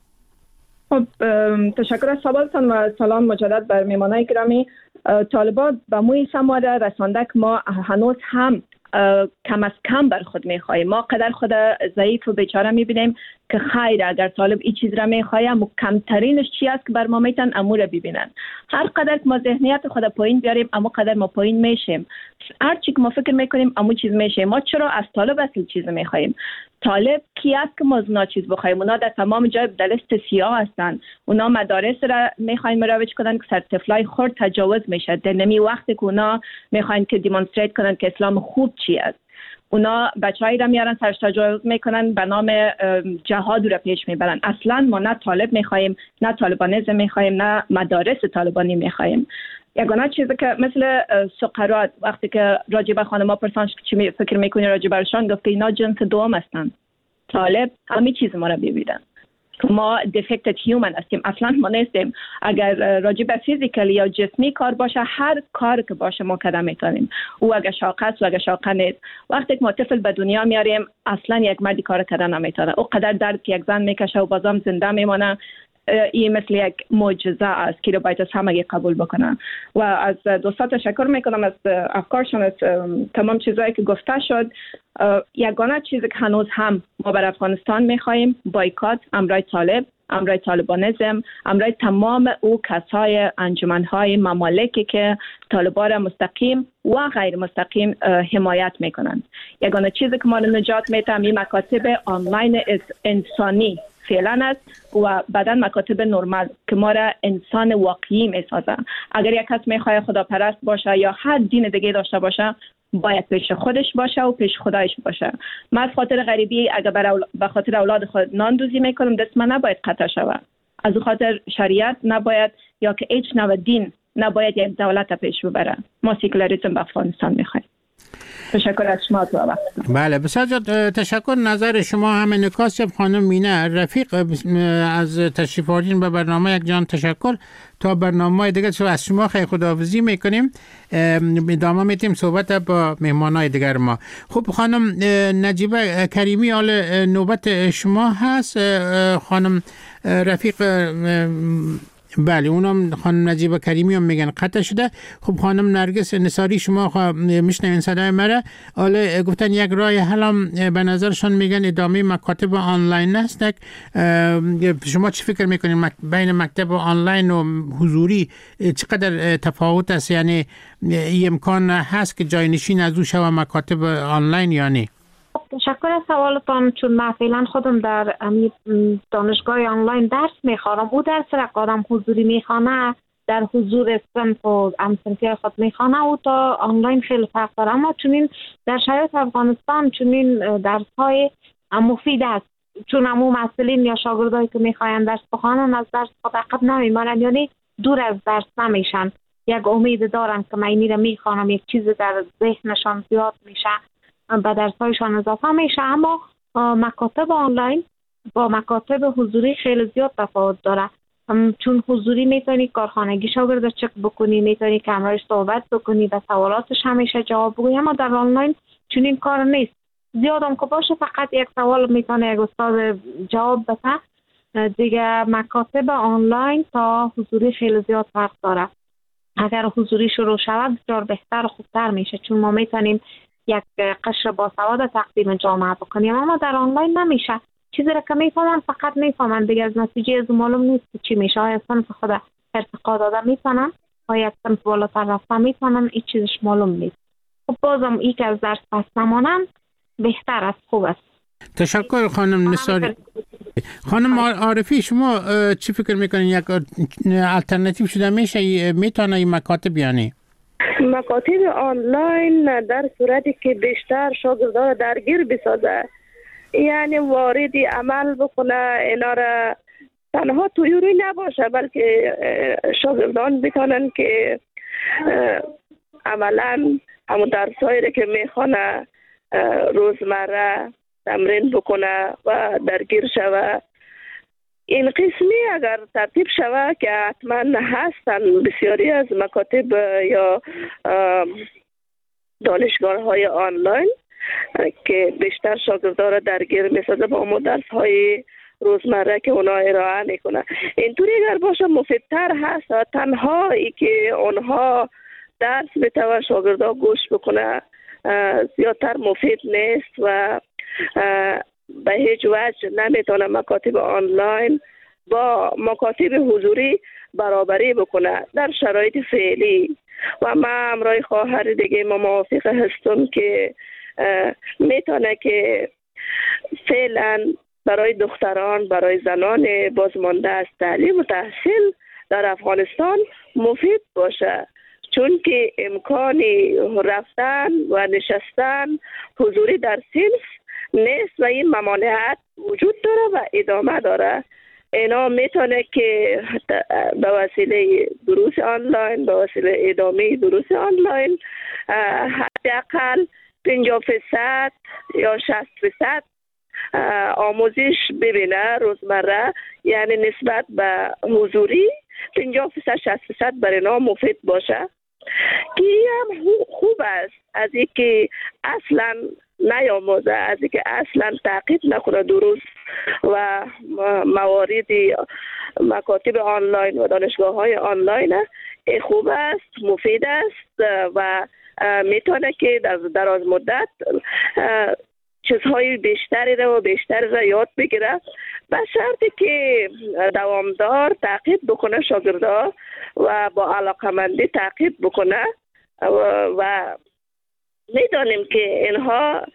S4: خب تشکر از سوالتان و سلام مجدد بر میهمانان گرامی. طالبان به موی سماره رسانده که ما هنوز هم کم از کم بر خود میخواهیم. ما قدر خود ضعیف و بیچاره میبینیم که خیر اگر طالب این چیز را میخواهیم و کمترینش چی است که بر ما میتن امور را ببینن. هر قدر که ما ذهنیت خود پایین بیاریم اما قدر ما پایین میشیم. هر چی که ما فکر میکنیم امو چیز میشه. ما چرا از طالب اصل چیز میخواهیم؟ طالب کی است که ما از اونا چیز بخوایم؟ اونا در تمام جای در لیست سیاه هستن. اونا مدارس را میخواین مراوج کنن که سر طفلای خرد تجاوز میشه. در نمی وقتی که اونا میخواین که دیمونستریت کنن که اسلام خوب چی است. اونا بچه‌ای را میارن سرش تجاوز میکنن به نام جهاد را پیش میبرن. اصلا ما نه طالب میخوایم، نه طالبانیزم میخوایم، نه مدارس طالبانی میخوایم. یگانه چیزی که مثل سقراط وقتی که راجع به خانم‌ها پرسیدن چی فکر میکنی راجع برشان، گفت اینا جنس دوم هستن. طالب همه چیز ما را ببینن. ما defected human هستیم، اصلا ما نیستیم. اگر راجع به فیزیکال یا جسمی کار باشه، هر کار که باشه ما کردن میتونیم. او اگر شاقه است و اگر شاقه نیست. وقتی که ما طفل به دنیا میاریم اصلا یک مردی کار کردن نمیتونه. او قدر درد که یک زن میکشه و بازم زنده میمونه، این مثل یک معجزه است که رو باید از همگی قبول بکنن. و از دوستان تشکر میکنم از افکارشون، از تمام چیزایی که گفته شد. یگانه چیزی که هنوز هم ما بر افغانستان میخواییم بایکات، امرای طالب، امرای طالبانیزم، امرای تمام او کسای انجمنهای ممالکی که طالبان را مستقیم و غیر مستقیم حمایت میکنند. یگانه چیزی که ما رو نجات میده این مکاتب آنلاین انسانی فعلا است و بعدا مکاتب نرمال که ما را انسان واقعی میسازه. اگر یک کس میخواد خداپرست باشه یا هر دین دیگه داشته باشه، باید پیش خودش باشه و پیش خدایش باشه. من از خاطر غریبی اگر به خاطر اولاد خود نان دوزی میکنم، دست من نباید قطع شود. از خاطر شریعت نباید یا که هیچ نوع دین نباید یک دولت پیش ببره. ما سکولاریسم به افغانستان میخوایم. تشکر از شما تو وقت.
S5: بله بسیار تشکر. نظر شما هم انعکاس خانم مینه رفیق از تشریف آوردین به برنامه. یک جان تشکر. تا برنامه دیگه از شما خیلی خداحافظی میکنیم. ادامه میدیم صحبت با مهمانای دیگر ما. خب خانم نجیبه کریمی، حال نوبت شما هست. خانم رفیق بله اونم خانم نجیبه کریمی هم میگن قطع شده. خب خانم نرگس نصاری شما میشنوین صدای مرا. حالا گفتن یک راه حل به نظرشان میگن ادامه مکاتب آنلاین است. شما چی فکر میکنین بین مکتب آنلاین و حضوری چقدر تفاوت است؟ یعنی این امکان هست که جاینشین از او شوه مکاتب آنلاین یا نه؟
S6: تشکر از سوالتان. چون من فعلا خودم در دانشگاه آنلاین درس میخوانم، او درس را آدم حضوری میخوانه در حضور صنف و همصنفی خود میخوانه او تا آنلاین خیلی فرق داره. اما چون در شرایط افغانستان چون درس های مفید است، چون همو مسئولین یا شاگردایی که میخواین درس بخوانن از درس خود عقب نمیمانن، یعنی دور از درس نمیشن. یک امید دارن که من اینی را میخوانم، یک چیز در ذهنشان زیاد میشه، به درس‌هایشان اضافه میشه. اما مکاتب آنلاین با مکاتب حضوری خیلی زیاد تفاوت داره. چون حضوری میتونی کارخانگی شاگرد چک بکنی، میتونی کمرش صحبت بکنی، به سوالاتش همیشه جواب بگویی. اما در آنلاین چون این کار نیست. زیادم که باشه فقط یک سوال میتونه یک استاد جواب بده. دیگه مکاتب آنلاین تا حضوری خیلی زیاد فرق داره. اگر حضوری شروع شود بسیار بهتر و خوبتر میشه، چون ما میتونیم یک قشر باسواد تقدیم جامعه بکنیم. اما در آنلاین نمیشه. چیزی را که میفهمن فقط میفهمن، دیگه از نتیجه از معلوم نیست چی میشه. آیا صنف خود ارتقا داده میتونن، آیا صنف بالاتر رفته میتونن، این چیزش معلوم نیست. خب بازم این که از درس پس نمانن بهتر است، خوب است.
S5: تشکر خانم نصاری. خانم عارفی شما چی فکر میکنین یک الटरनेटिव شده میشه میتونه این مکاتب یعنی؟
S3: مکاتب آنلاین در صورتی که بیشتر شاگردان را درگیر بسازه، یعنی واردی عمل بکنه، اینا را تنها تویوری نباشه بلکه شاگردان بتانن که عملا همون درسایی را که میخوانه روزمره تمرین بکنه و درگیر شوه. این قسمی اگر ترتیب شود که حتما هستن بسیاری از مکاتب یا دانشگاه های آنلاین که بیشتر شاگردان را درگیر میسازه با همون درس های روزمره که اونا ارائه میکنه. اینطوری اگر باشه مفیدتر هست. تنها ای که اونها درس بتوان شاگردان گوش بکنه زیادتر مفید نیست و به هیچ وجه نمیتونه مکاتب آنلاین با مکاتب حضوری برابری بکنه در شرایط فعلی. و من همراه خواهر دیگه ما موافق هستم که میتونه که فعلا برای دختران، برای زنان بازمانده از تعلیم و تحصیل در افغانستان مفید باشه، چون که امکانی رفتن و نشستن حضوری در صنف نیست و این ممانعت وجود داره و ادامه داره. اینا میتونه که به وسیله دروس آنلاین، به وسیله ادامه دروس آنلاین حداقل 50% یا 60% آموزش ببینه روزمره، یعنی نسبت به حضوری 50% 60% برای اینا مفید باشه که هم خوب است. از اینکه اصلا نیاموزه، از اینکه اصلا تعقیب نکنه دروس و موارد مکاتب آنلاین و دانشگاه های آنلاین، خوب است، مفید است و میتونه که در دراز مدت چیزهای بیشتری رو و بیشتری رو یاد بگیره، به شرطی که دوامدار تعقیب بکنه شاگردا و با علاقمندی تعقیب بکنه. و میدانیم که اینها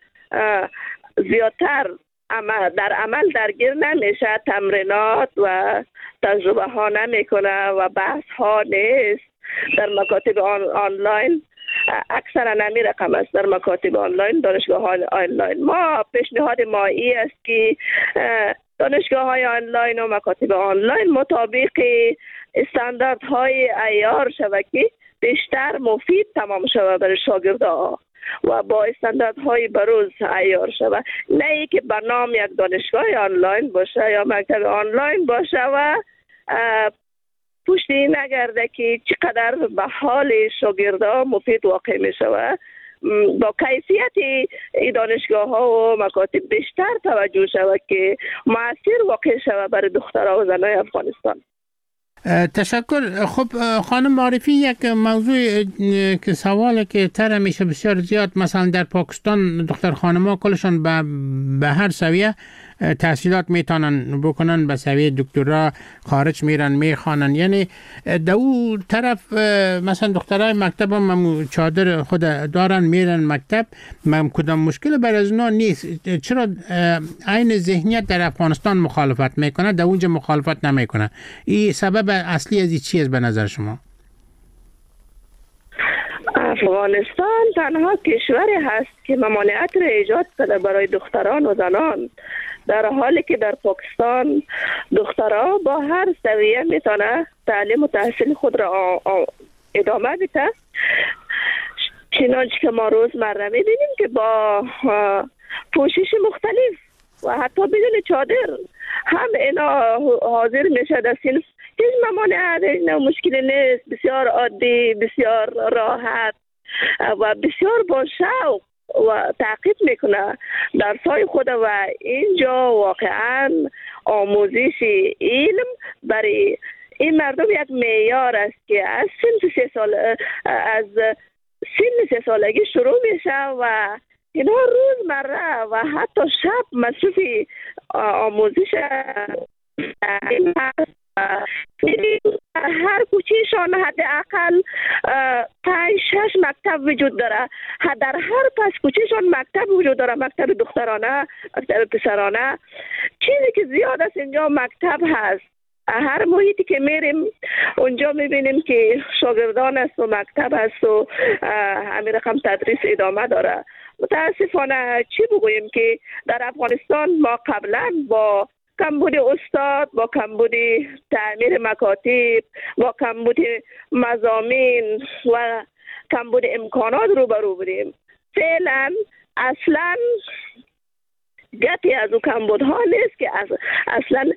S3: زیادتر در عمل درگیر نمیشه، تمرینات و تجربه ها نمیکنه و بحث ها نیست. در مکاتب آنلاین اکثرا نمی رقم است. در مکاتب آنلاین، دانشگاه های آنلاین ما پیشنهاد ما ای است که دانشگاه‌های آنلاین و مکاتب آنلاین مطابق استانداردهای عیار شود که بیشتر مفید تمام شود برای شاگردها و با استانداردهای بروز عیار شود، نه ای که به نام یک دانشگاه آنلاین باشه یا مکتب آنلاین باشه و پشتی نگرده که چقدر به حال شاگردها مفید واقع می شود. با کیفیت این دانشگاه ها و مکاتب بیشتر توجه شود که مؤثر واقع شود برای دخترها و زنای افغانستان.
S5: تشکر. خب خانم معرفی، یک موضوع که سواله که تر میشه بسیار زیاد، مثلا در پاکستان دختر خانم‌ها کلشان به هر سویه تحصیلات میتونن بکنن، به سویه دکترا خارج میرن میخوانن، یعنی در او طرف مثلا دخترای مکتب هم چادر خود دارن میرن مکتب، کدام مشکل بر از اونا نیست. چرا عین ذهنیت در افغانستان مخالفت میکنه، در اونجا مخالفت نمیکنه؟ این سبب اصلی از این چیه به نظر شما؟
S3: افغانستان تنها کشوری هست که ممانعت را ایجاد کرده برای دختران و زنان، در حالی که در پاکستان دخترها با هر سویه میتونه تعلیم و تحصیل خود را ادامه بده. چنانچه که ما روزمره میبینیم که با پوشش مختلف و حتی بدون چادر هم اینا حاضر میشه در صنف. هیچ ممانعت، مشکلی نیست، بسیار عادی، بسیار راحت و بسیار با شوق و تعقیب میکنه درسای خود و اینجا واقعا آموزش علم برای این مردم یک معیار است که از سن 3 سالگی شروع میشه و اینا روزمره و حتی شب مصروف آموزش هر کوچهشان حداقل 5-6 مکتب وجود داره، در هر پس کوچهشان مکتب وجود داره، مکتب دخترانه، مکتب پسرانه. چیزی که زیاد است اینجا مکتب هست. هر محیطی که میریم اونجا میبینیم که شاگردان است و مکتب است و همین رقم تدریس ادامه داره. متاسفانه چی بگوییم که در افغانستان ما قبلا با کمبود استاد، با کمبود تعمیر مکاتب، با کمبود مضامین و کمبود امکانات روبرو بودیم. فعلا اصلا گپی از او کمبودها نیست که اصلا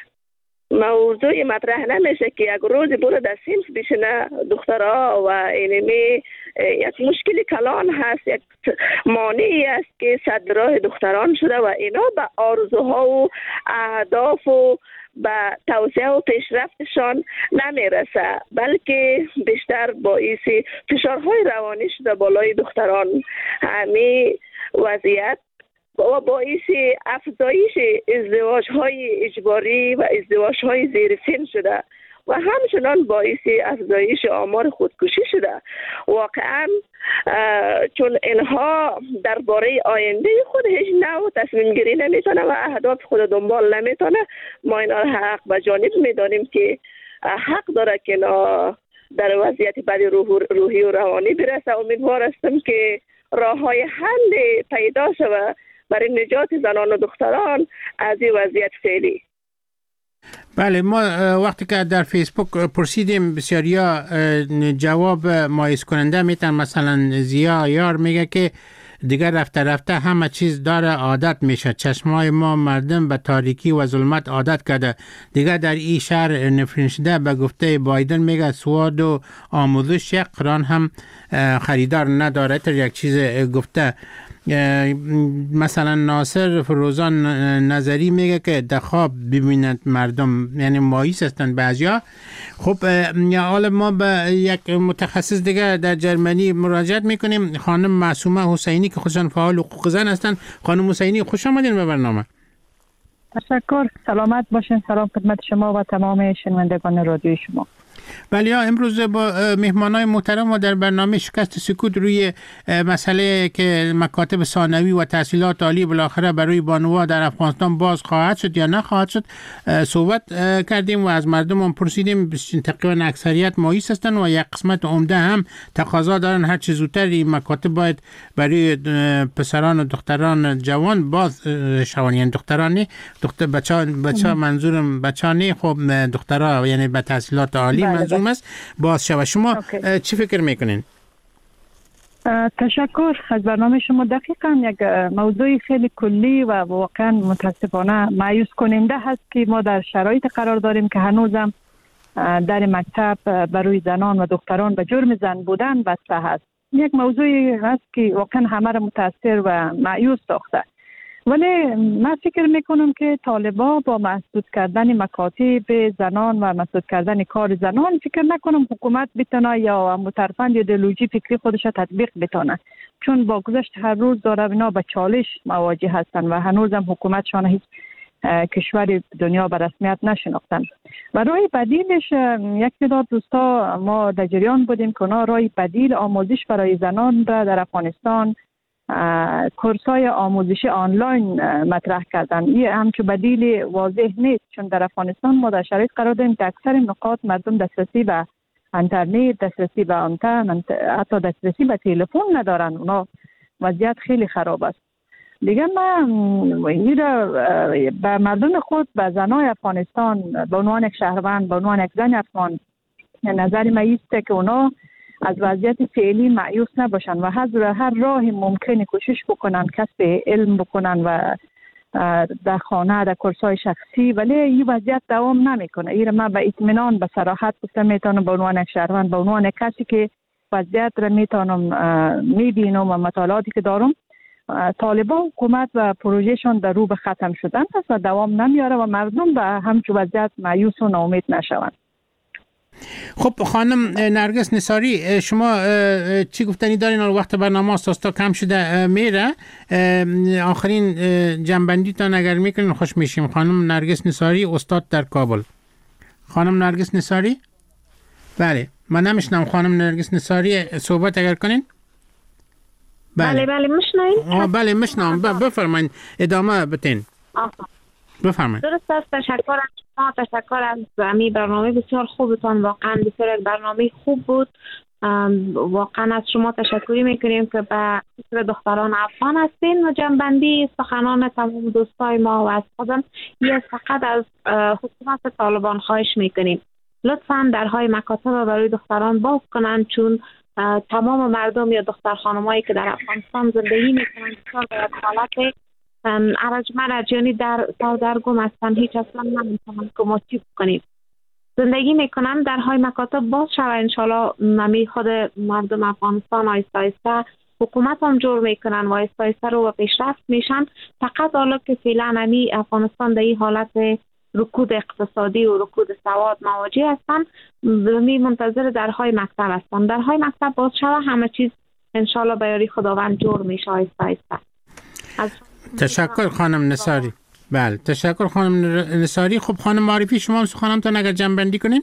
S3: موضوع مطرح نمیشه که یک روز برو در صنف بشینه دخترها و اینمی یک مشکل کلان هست، یک مانعی است که صد راه دختران شده و اینا به آرزوها و اهداف و به توسعه و پیشرفتشان نمیرسه، بلکه بیشتر باعث فشارهای روانی شده بالای دختران. همین وضعیت و باعث افزایش ازدواج‌های اجباری و ازدواج‌های زیر سن شده و همچنان باعث افزایش آمار خودکشی شده. واقعا چون اینها درباره آینده خود هیچ نوع تصمیم گیری نمیتونه و اهداف خود دنبال نمیتونه، ما اینا حق به جانب میدانیم که حق داره که در وضعیت بد روحی و روانی برسه. امیدوار هستم که راه‌های حل پیدا شود برای نجات زنان و دختران از این وضعیت فعلی.
S5: بله، ما وقتی که در فیسبوک پرسیدیم بسیاریا جواب مایوس کننده میتن. مثلا زیا یار میگه که دیگر رفته همه چیز داره عادت میشه، چشمای ما مردم به تاریکی و ظلمت عادت کرده، دیگر در این شهر نفرین شده. به گفته بایدن میگه سواد و آموزش یک قرآن هم خریدار نداره. تا یک چیز گفته. مثلا ناصر فروزان نظری میگه که در خواب ببیند مردم، یعنی مایوس هستن بعضیا. خب حالا ما به یک متخصص دیگه در جرمنی مراجعت میکنیم، خانم معصومه حسینی که خودشان فعال حقوق زن هستن. خانم حسینی خوش آمدین به برنامه.
S4: تشکر، سلامت باشین. سلام خدمت شما و تمام شنوندگان رادیوی شما.
S5: ولی امروز با مهمانای محترم و در برنامه شکست سکوت روی مسئله که مکاتب ثانوی و تحصیلات عالی بالاخره برای بانوها در افغانستان باز خواهد شد یا نخواهد شد صحبت کردیم و از مردم پرسیدیم. تقریبا اکثریت مایوس هستند و یک قسمت عمده هم تقاضا دارن هر چه زودتر این مکاتب باید برای پسران و دختران جوان باز شوند. یعنی دخترانی بچه منظورم بچانی خب دخترها یعنی به تحصیلات عالی منظورم است باز شود. شما چی فکر میکنین؟
S4: تشکر از برنامه شما. دقیقاً یک موضوع خیلی کلی و واقعا متاسفانه مایوس کننده هست که ما در شرایط قرار داریم که هنوزم در مکتب برای زنان و دختران به جرم زن بودن بسته هست. یک موضوعی هست که واقعا همه را متاثر و مایوس ساخته. ولی من فکر میکنم که طالبا با محدود کردن مکاتب زنان و محدود کردن کار زنان فکر نکنم حکومت بتونه یا مترفند ایدئولوژی فکری خودش تطبیق بتونه، چون با گذشت هر روز داره اینا به چالش مواجه هستن و هنوزم حکومتشان هیچ کشور دنیا به رسمیت نشناختن. و راه بدیلش یک تعداد دوستا ما در جریان بودیم که اونا راه بدیل آموزش برای زنان را در افغانستان کورس‌های آموزشی آنلاین مطرح کردن. این همچون بدیل واضح نیست، چون در افغانستان ما در شرایط قرار داریم که اکثر نقاط مردم دسترسی به اینترنت، دسترسی به آنتن، حتی دسترسی به تلفن ندارن. اونا وضعیت خیلی خراب است. دیگه من به مردم خود، به زنای افغانستان به عنوان یک شهروند، به عنوان یک زن افغان، نظر من ایسته که اونا از وضعیت فعلی مایوس نباشن و هر راه ممکن کوشش بکنن کسب علم بکنن و در خانه در کورس‌های شخصی. ولی این وضعیت دوام نمیکنه. این من به اطمینان به صراحت گفتم میتونم به عنوان یک شهروند، به عنوان کسی که وضعیت را میتونم میبینم و مطالعاتی که دارم، طالبان حکومت و پروژهشون در رو به ختم شدن است و دوام نمیاره و مردم به همچون وضعیت مایوس و ناامید نشوند.
S5: خب خانم نرگس نثاری، شما چی گفتنی دارین؟ وقت برنامه است کم شده میره. آخرین جنبندی تان اگر میکنین خوش میشیم. خانم نرگس نثاری، استاد در کابل. خانم نرگس نثاری؟ بله من نمیشنم. خانم نرگس نثاری صحبت اگر کنین.
S6: بله میشنوین؟
S5: بله میشنم. بفرمایید ادامه بدین. بفرمایید.
S6: درست است. تشکر از شما، تشکر از امی برنامه بسیار خوبتان. واقعا بسیار برنامه خوب بود. واقعا از شما تشکری میکنیم که به فکر دختران افغان هستین و جنبندی سخنان تمام دوستای ما و از خودم یه فقط از حکومت طالبان خواهش میکنیم لطفاً درهای مکاتب برای دختران باز کنند، چون تمام مردم یا دختر خانمایی که در افغانستان زندگی میکنن بسیار در حالت ارجمند در سردرگم هستن. هیچ اصلا نمیتونن که ما چی بکنیم. زندگی میکنن درهای مکاتب باز شود. انشالله نمی خود مردم افغانستان آیسته آیسته حکومت هم جور میکنن و آیسته آیسته رو پیشرفت میشن. فقط حالا که فعلا نمی افغانستان در این حالت رکود اقتصادی و رکود سواد مواجه هستن، می منتظر درهای مکتب هستن. درهای مکتب باز شود، همه چیز انشالله به یاری خداوند جور میشه آیسته آیسته.
S5: تشکر خانم نثاری. بله تشکر خانم نثاری. خب خانم معرفی شما سخنانتان اگر جنبندی کنین.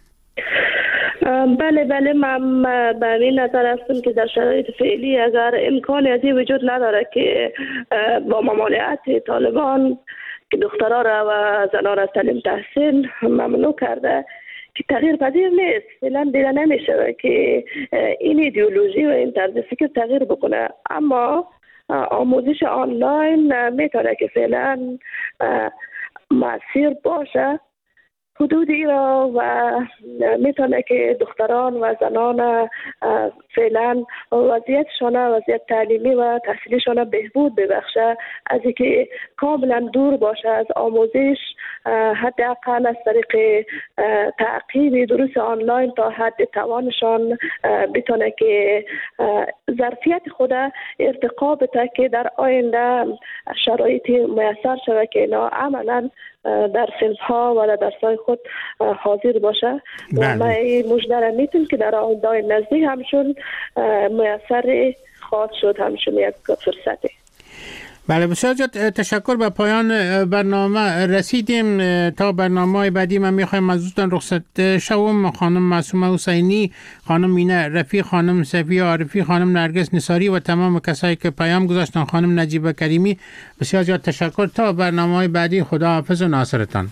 S3: بله من به این نظر هستم که در شرایط فعلی اگر امکانی از این وجود نداره که با ممانعت طالبان که دخترها را و زنان را تعلیم تحصیل ممنوع کرده که تغییر پذیر نیست. فعلا دیده نمیشه که این ایدئولوژی و این طرز فکر تغییر بکنه، اما آموزش آنلاین میتونه که فعلا مؤثر باشه حدودی را و میتونه که دختران و زنان فعلا وضعیت تعلیمی و تحصیلیشان بهبود ببخشه، از اینکه کاملا دور باشه از آموزش، حداقل از طریق تعقیب دروس آنلاین تا حد توانشان بتونه که ظرفیت خود ارتقا بده که در آینده شرایطی میسر شده که اینا عملا در صنف‌ها و در درس‌های خود حاضر باشه. و ما مجدر میتونیم که در آینده نزدیک همشون میسر خواهد شد، همشون یک فرصتی.
S5: بله بسیار زیاد تشکر. به پایان برنامه رسیدیم. تا برنامه بعدی من میخوایم از دوستان رخصت شوم. خانم معصومه حسینی، خانم مینه رفیق، خانم صفیه عارفی، خانم نرگس نصاری و تمام کسایی که پیام گذاشتن، خانم نجیبه کریمی، بسیار زیاد تشکر. تا برنامه بعدی خداحافظ و ناصرتان.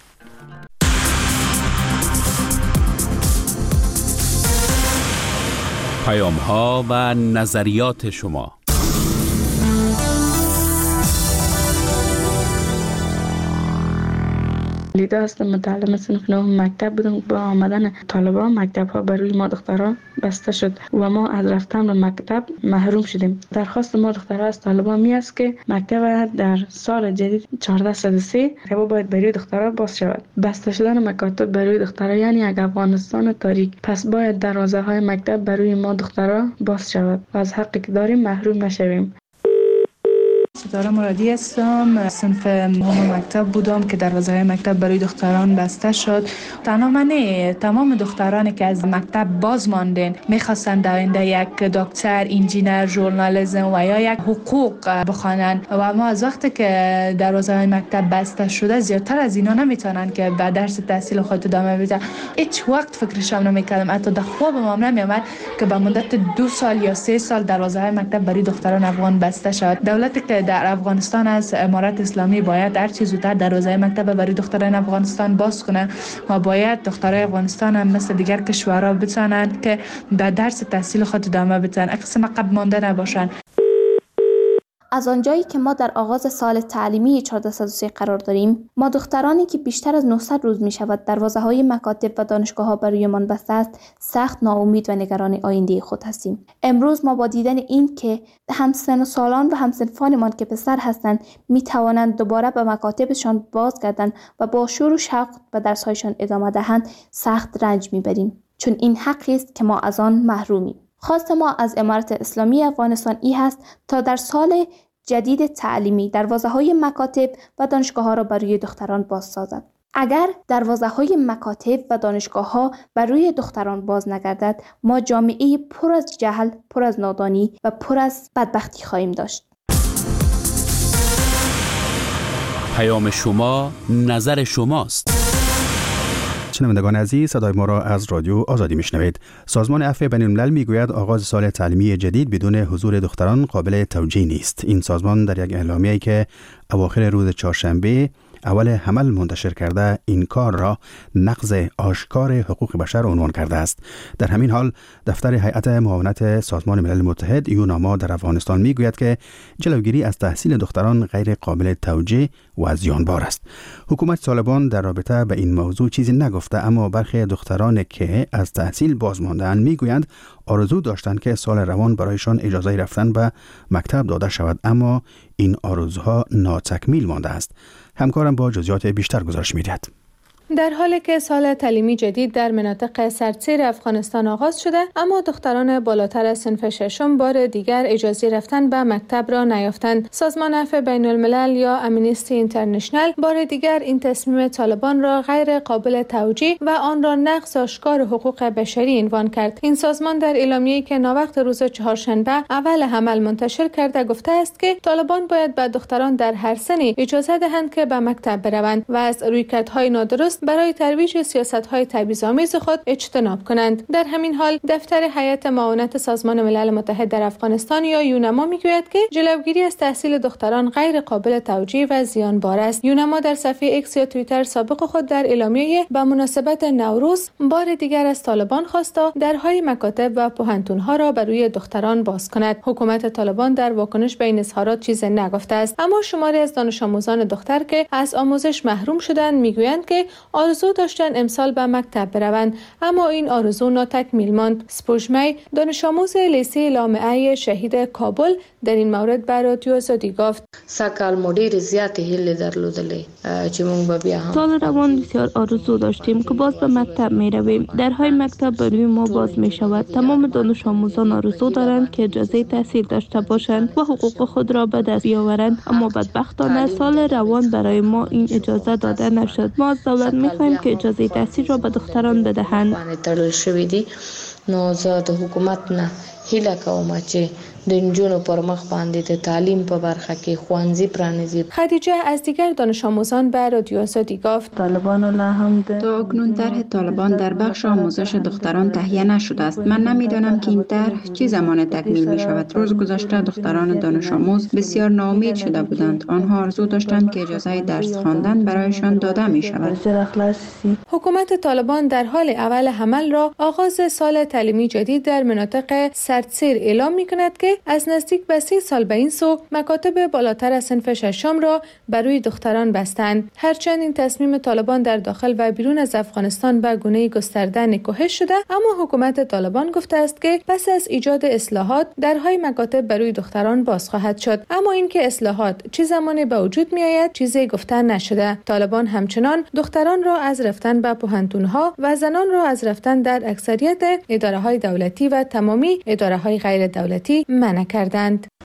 S8: پیام‌ها و نظریات شما.
S9: لیدا هستم، متعلم صنف نهم مکتب بودم. با آمدن طالبان مکتب ها بر روی ما دختران بسته شد و ما از رفتن به مکتب محروم شدیم. درخواست ما دخترها از طالبان می است که مکتب در سال جدید 1403 باید بر روی دخترها باز شود. بسته شدن مکاتب بر روی دخترها یعنی یک افغانستان تاریک. پس باید دروازه های مکتب بر روی ما دخترها باز شود و از حقی که داریم محروم نشویم.
S10: ستاره مرادی هستم، صنف نهم مکتب بودم که دروازه مکتب برای دختران بسته شد. تنها من نه، تمام دخترانی که از مکتب باز ماندن میخواستن دوینده یک دکتر، انجینر، ژورنالیسم و یا یک حقوق بخوانن و ما از وقتی که دروازه مکتب بسته شده زیادتر از اینا نمیتونن که به درس تحصیل خود ادامه بدن. هیچ وقت فکرشم نمیکردم، حتی در خوابم هم نمیومد که به مدت 2 سال یا 3 سال دروازه مکتب برای دختران افغان بسته شد. دولتی که در افغانستان از امارت اسلامی باید هر چه زودتر دروازه مکتب برای دختران افغانستان باز کنه و باید دخترای افغانستان هم مثل دیگر کشورها بتونن که به درس تحصیل خود ادامه بدن، اقسام عقب مانده نباشن.
S11: از آنجایی که ما در آغاز سال تعلیمی 1403 قرار داریم، ما دخترانی که بیشتر از 900 روز می شود دروازه‌های مکاتب و دانشگاه‌ها برایمان بسته است، سخت ناامید و نگران آینده خود هستیم. امروز ما با دیدن این که همسن سالان و همسنفانمان که پسر هستند می توانند دوباره به مکاتبشان بازگردند و با شور و شوق به درس‌هایشان ادامه دهند، سخت رنج می‌بریم، چون این حقی است که ما از آن محرومیم. خواست ما از امارت اسلامی افغانستان این هست تا در سال جدید تعلیمی دروازه‌های مکاتب و دانشگاه‌ها را برای دختران باز سازد. اگر دروازه‌های مکاتب و دانشگاه‌ها برای دختران باز نگردد، ما جامعه پر از جهل، پر از نادانی و پر از بدبختی خواهیم داشت.
S8: پیام شما، نظر شماست.
S12: شنوندگان عزیز، صدای ما را از رادیو آزادی میشنوید. سازمان عفو بین الملل میگوید آغاز سال تعلیمی جدید بدون حضور دختران قابل توجیه نیست. این سازمان در یک اعلامیه‌ای که اواخر روز چهارشنبه اول حمل منتشر کرده این کار را نقض آشکار حقوق بشر عنوان کرده است. در همین حال دفتر هیئت معاونت سازمان ملل متحد یوناما در افغانستان میگوید که جلوگیری از تحصیل دختران غیر قابل توجیه و زیانبار است. حکومت طالبان در رابطه به این موضوع چیزی نگفته، اما برخی دختران که از تحصیل باز مانده‌اند میگویند آرزو داشتند که سال روان برایشان اجازه رفتن به مکتب داده شود، اما این آرزوها ناتکمیل مانده است. همکارم با جزئیات بیشتر گزارش می‌دهد.
S13: در حالی که سال تعلیمی جدید در مناطق سردسیر افغانستان آغاز شده، اما دختران بالاتر از صنف ششم بار دیگر اجازه رفتن به مکتب را نیافتند. سازمان عفو بین الملل یا امنیستی اینترنشنال بار دیگر این تصمیم طالبان را غیر قابل توجیه و آن را نقض آشکار حقوق بشری عنوان کرد. این سازمان در اعلامیه‌ای که ناوقت روز چهارشنبه اول حمل منتشر کرده گفته است که طالبان باید به دختران در هر سنی اجازه دهند که به مکتب بروند و از رویکردهای نادرست برای ترویج سیاست‌های تبعیض‌آمیز خود اجتناب کنند. در همین حال دفتر هیئت معاونت سازمان ملل متحد در افغانستان یا یونما میگوید که جلوگیری از تحصیل دختران غیر قابل توجیه و زیانبار است. یونما در صفحه ایکس یا توییتر سابق خود در اعلامیه به مناسبت نوروز بار دیگر از طالبان خواسته درهای مکاتب و پوهنتون‌ها را بر روی دختران باز کند. حکومت طالبان در واکنش به این اظهارات چیزی نگفته است، اما شماری از دانش آموزان دختر که از آموزش محروم شدند میگویند که آرزو داشتن امسال به مکتب بروند، اما این آرزو ناتکمیل ماند. سپوژمی دانش آموز لیسه لامعه شهید کابل در این مورد بر رادیو آزادی گفت:
S14: سکال مدیر زیاتی هیله درلودلی چې مونږ به بیا هم
S15: سال روان بسیار آرزو داشتیم که باز به مکتب می رویم. درهای مکتب برای ما باز می شود. تمام دانش آموزان آرزو دارند که اجازه تحصیل داشته باشند و حقوق خود را به دست بیاورند، اما بدبختانه سال روان برای ما این اجازه داده نشد. ما از دولت می‌خواهیم که اجازه تحصیل را به دختران بدهند.
S14: نو زه د حکومت نه هیله کوم چې د نجونو پر مخ باندې د تعلیم په برخه کې خوانزی پرانیزید.
S13: خدیجه از دیگر دانش آموزان به رادیو آزادی گفت
S16: تا اکنون طرح طالبان در بخش آموزش دختران تهیه نشده است. من نمیدانم که این طرح چه زمان تکمیل می شود. روز گذشته دختران دانش آموز بسیار ناامید شده بودند. آنها آرزو داشتند که اجازه درس خواندن برایشان داده می شود.
S13: حکومت طالبان در حال اول حمل را آغاز سال تعلیمی جدید در مناطق سردسیر اعلام می کند که از نزدیک به 3 سال به این سو مکاتب بالاتر از صنف ششم را برای دختران بستند. هرچند این تصمیم طالبان در داخل و بیرون از افغانستان به گونه گسترده نکوهش شده، اما حکومت طالبان گفته است که پس از ایجاد اصلاحات درهای مکاتب برای دختران باز خواهد شد. اما اینکه اصلاحات چه زمانی به وجود می آید چیزی گفته نشده. طالبان همچنان دختران را از رفتن به پوهنتون‌ها و زنان را از رفتن در اکثریت اداره‌های دولتی و تمامی اداره‌های غیر دولتی منع کردند.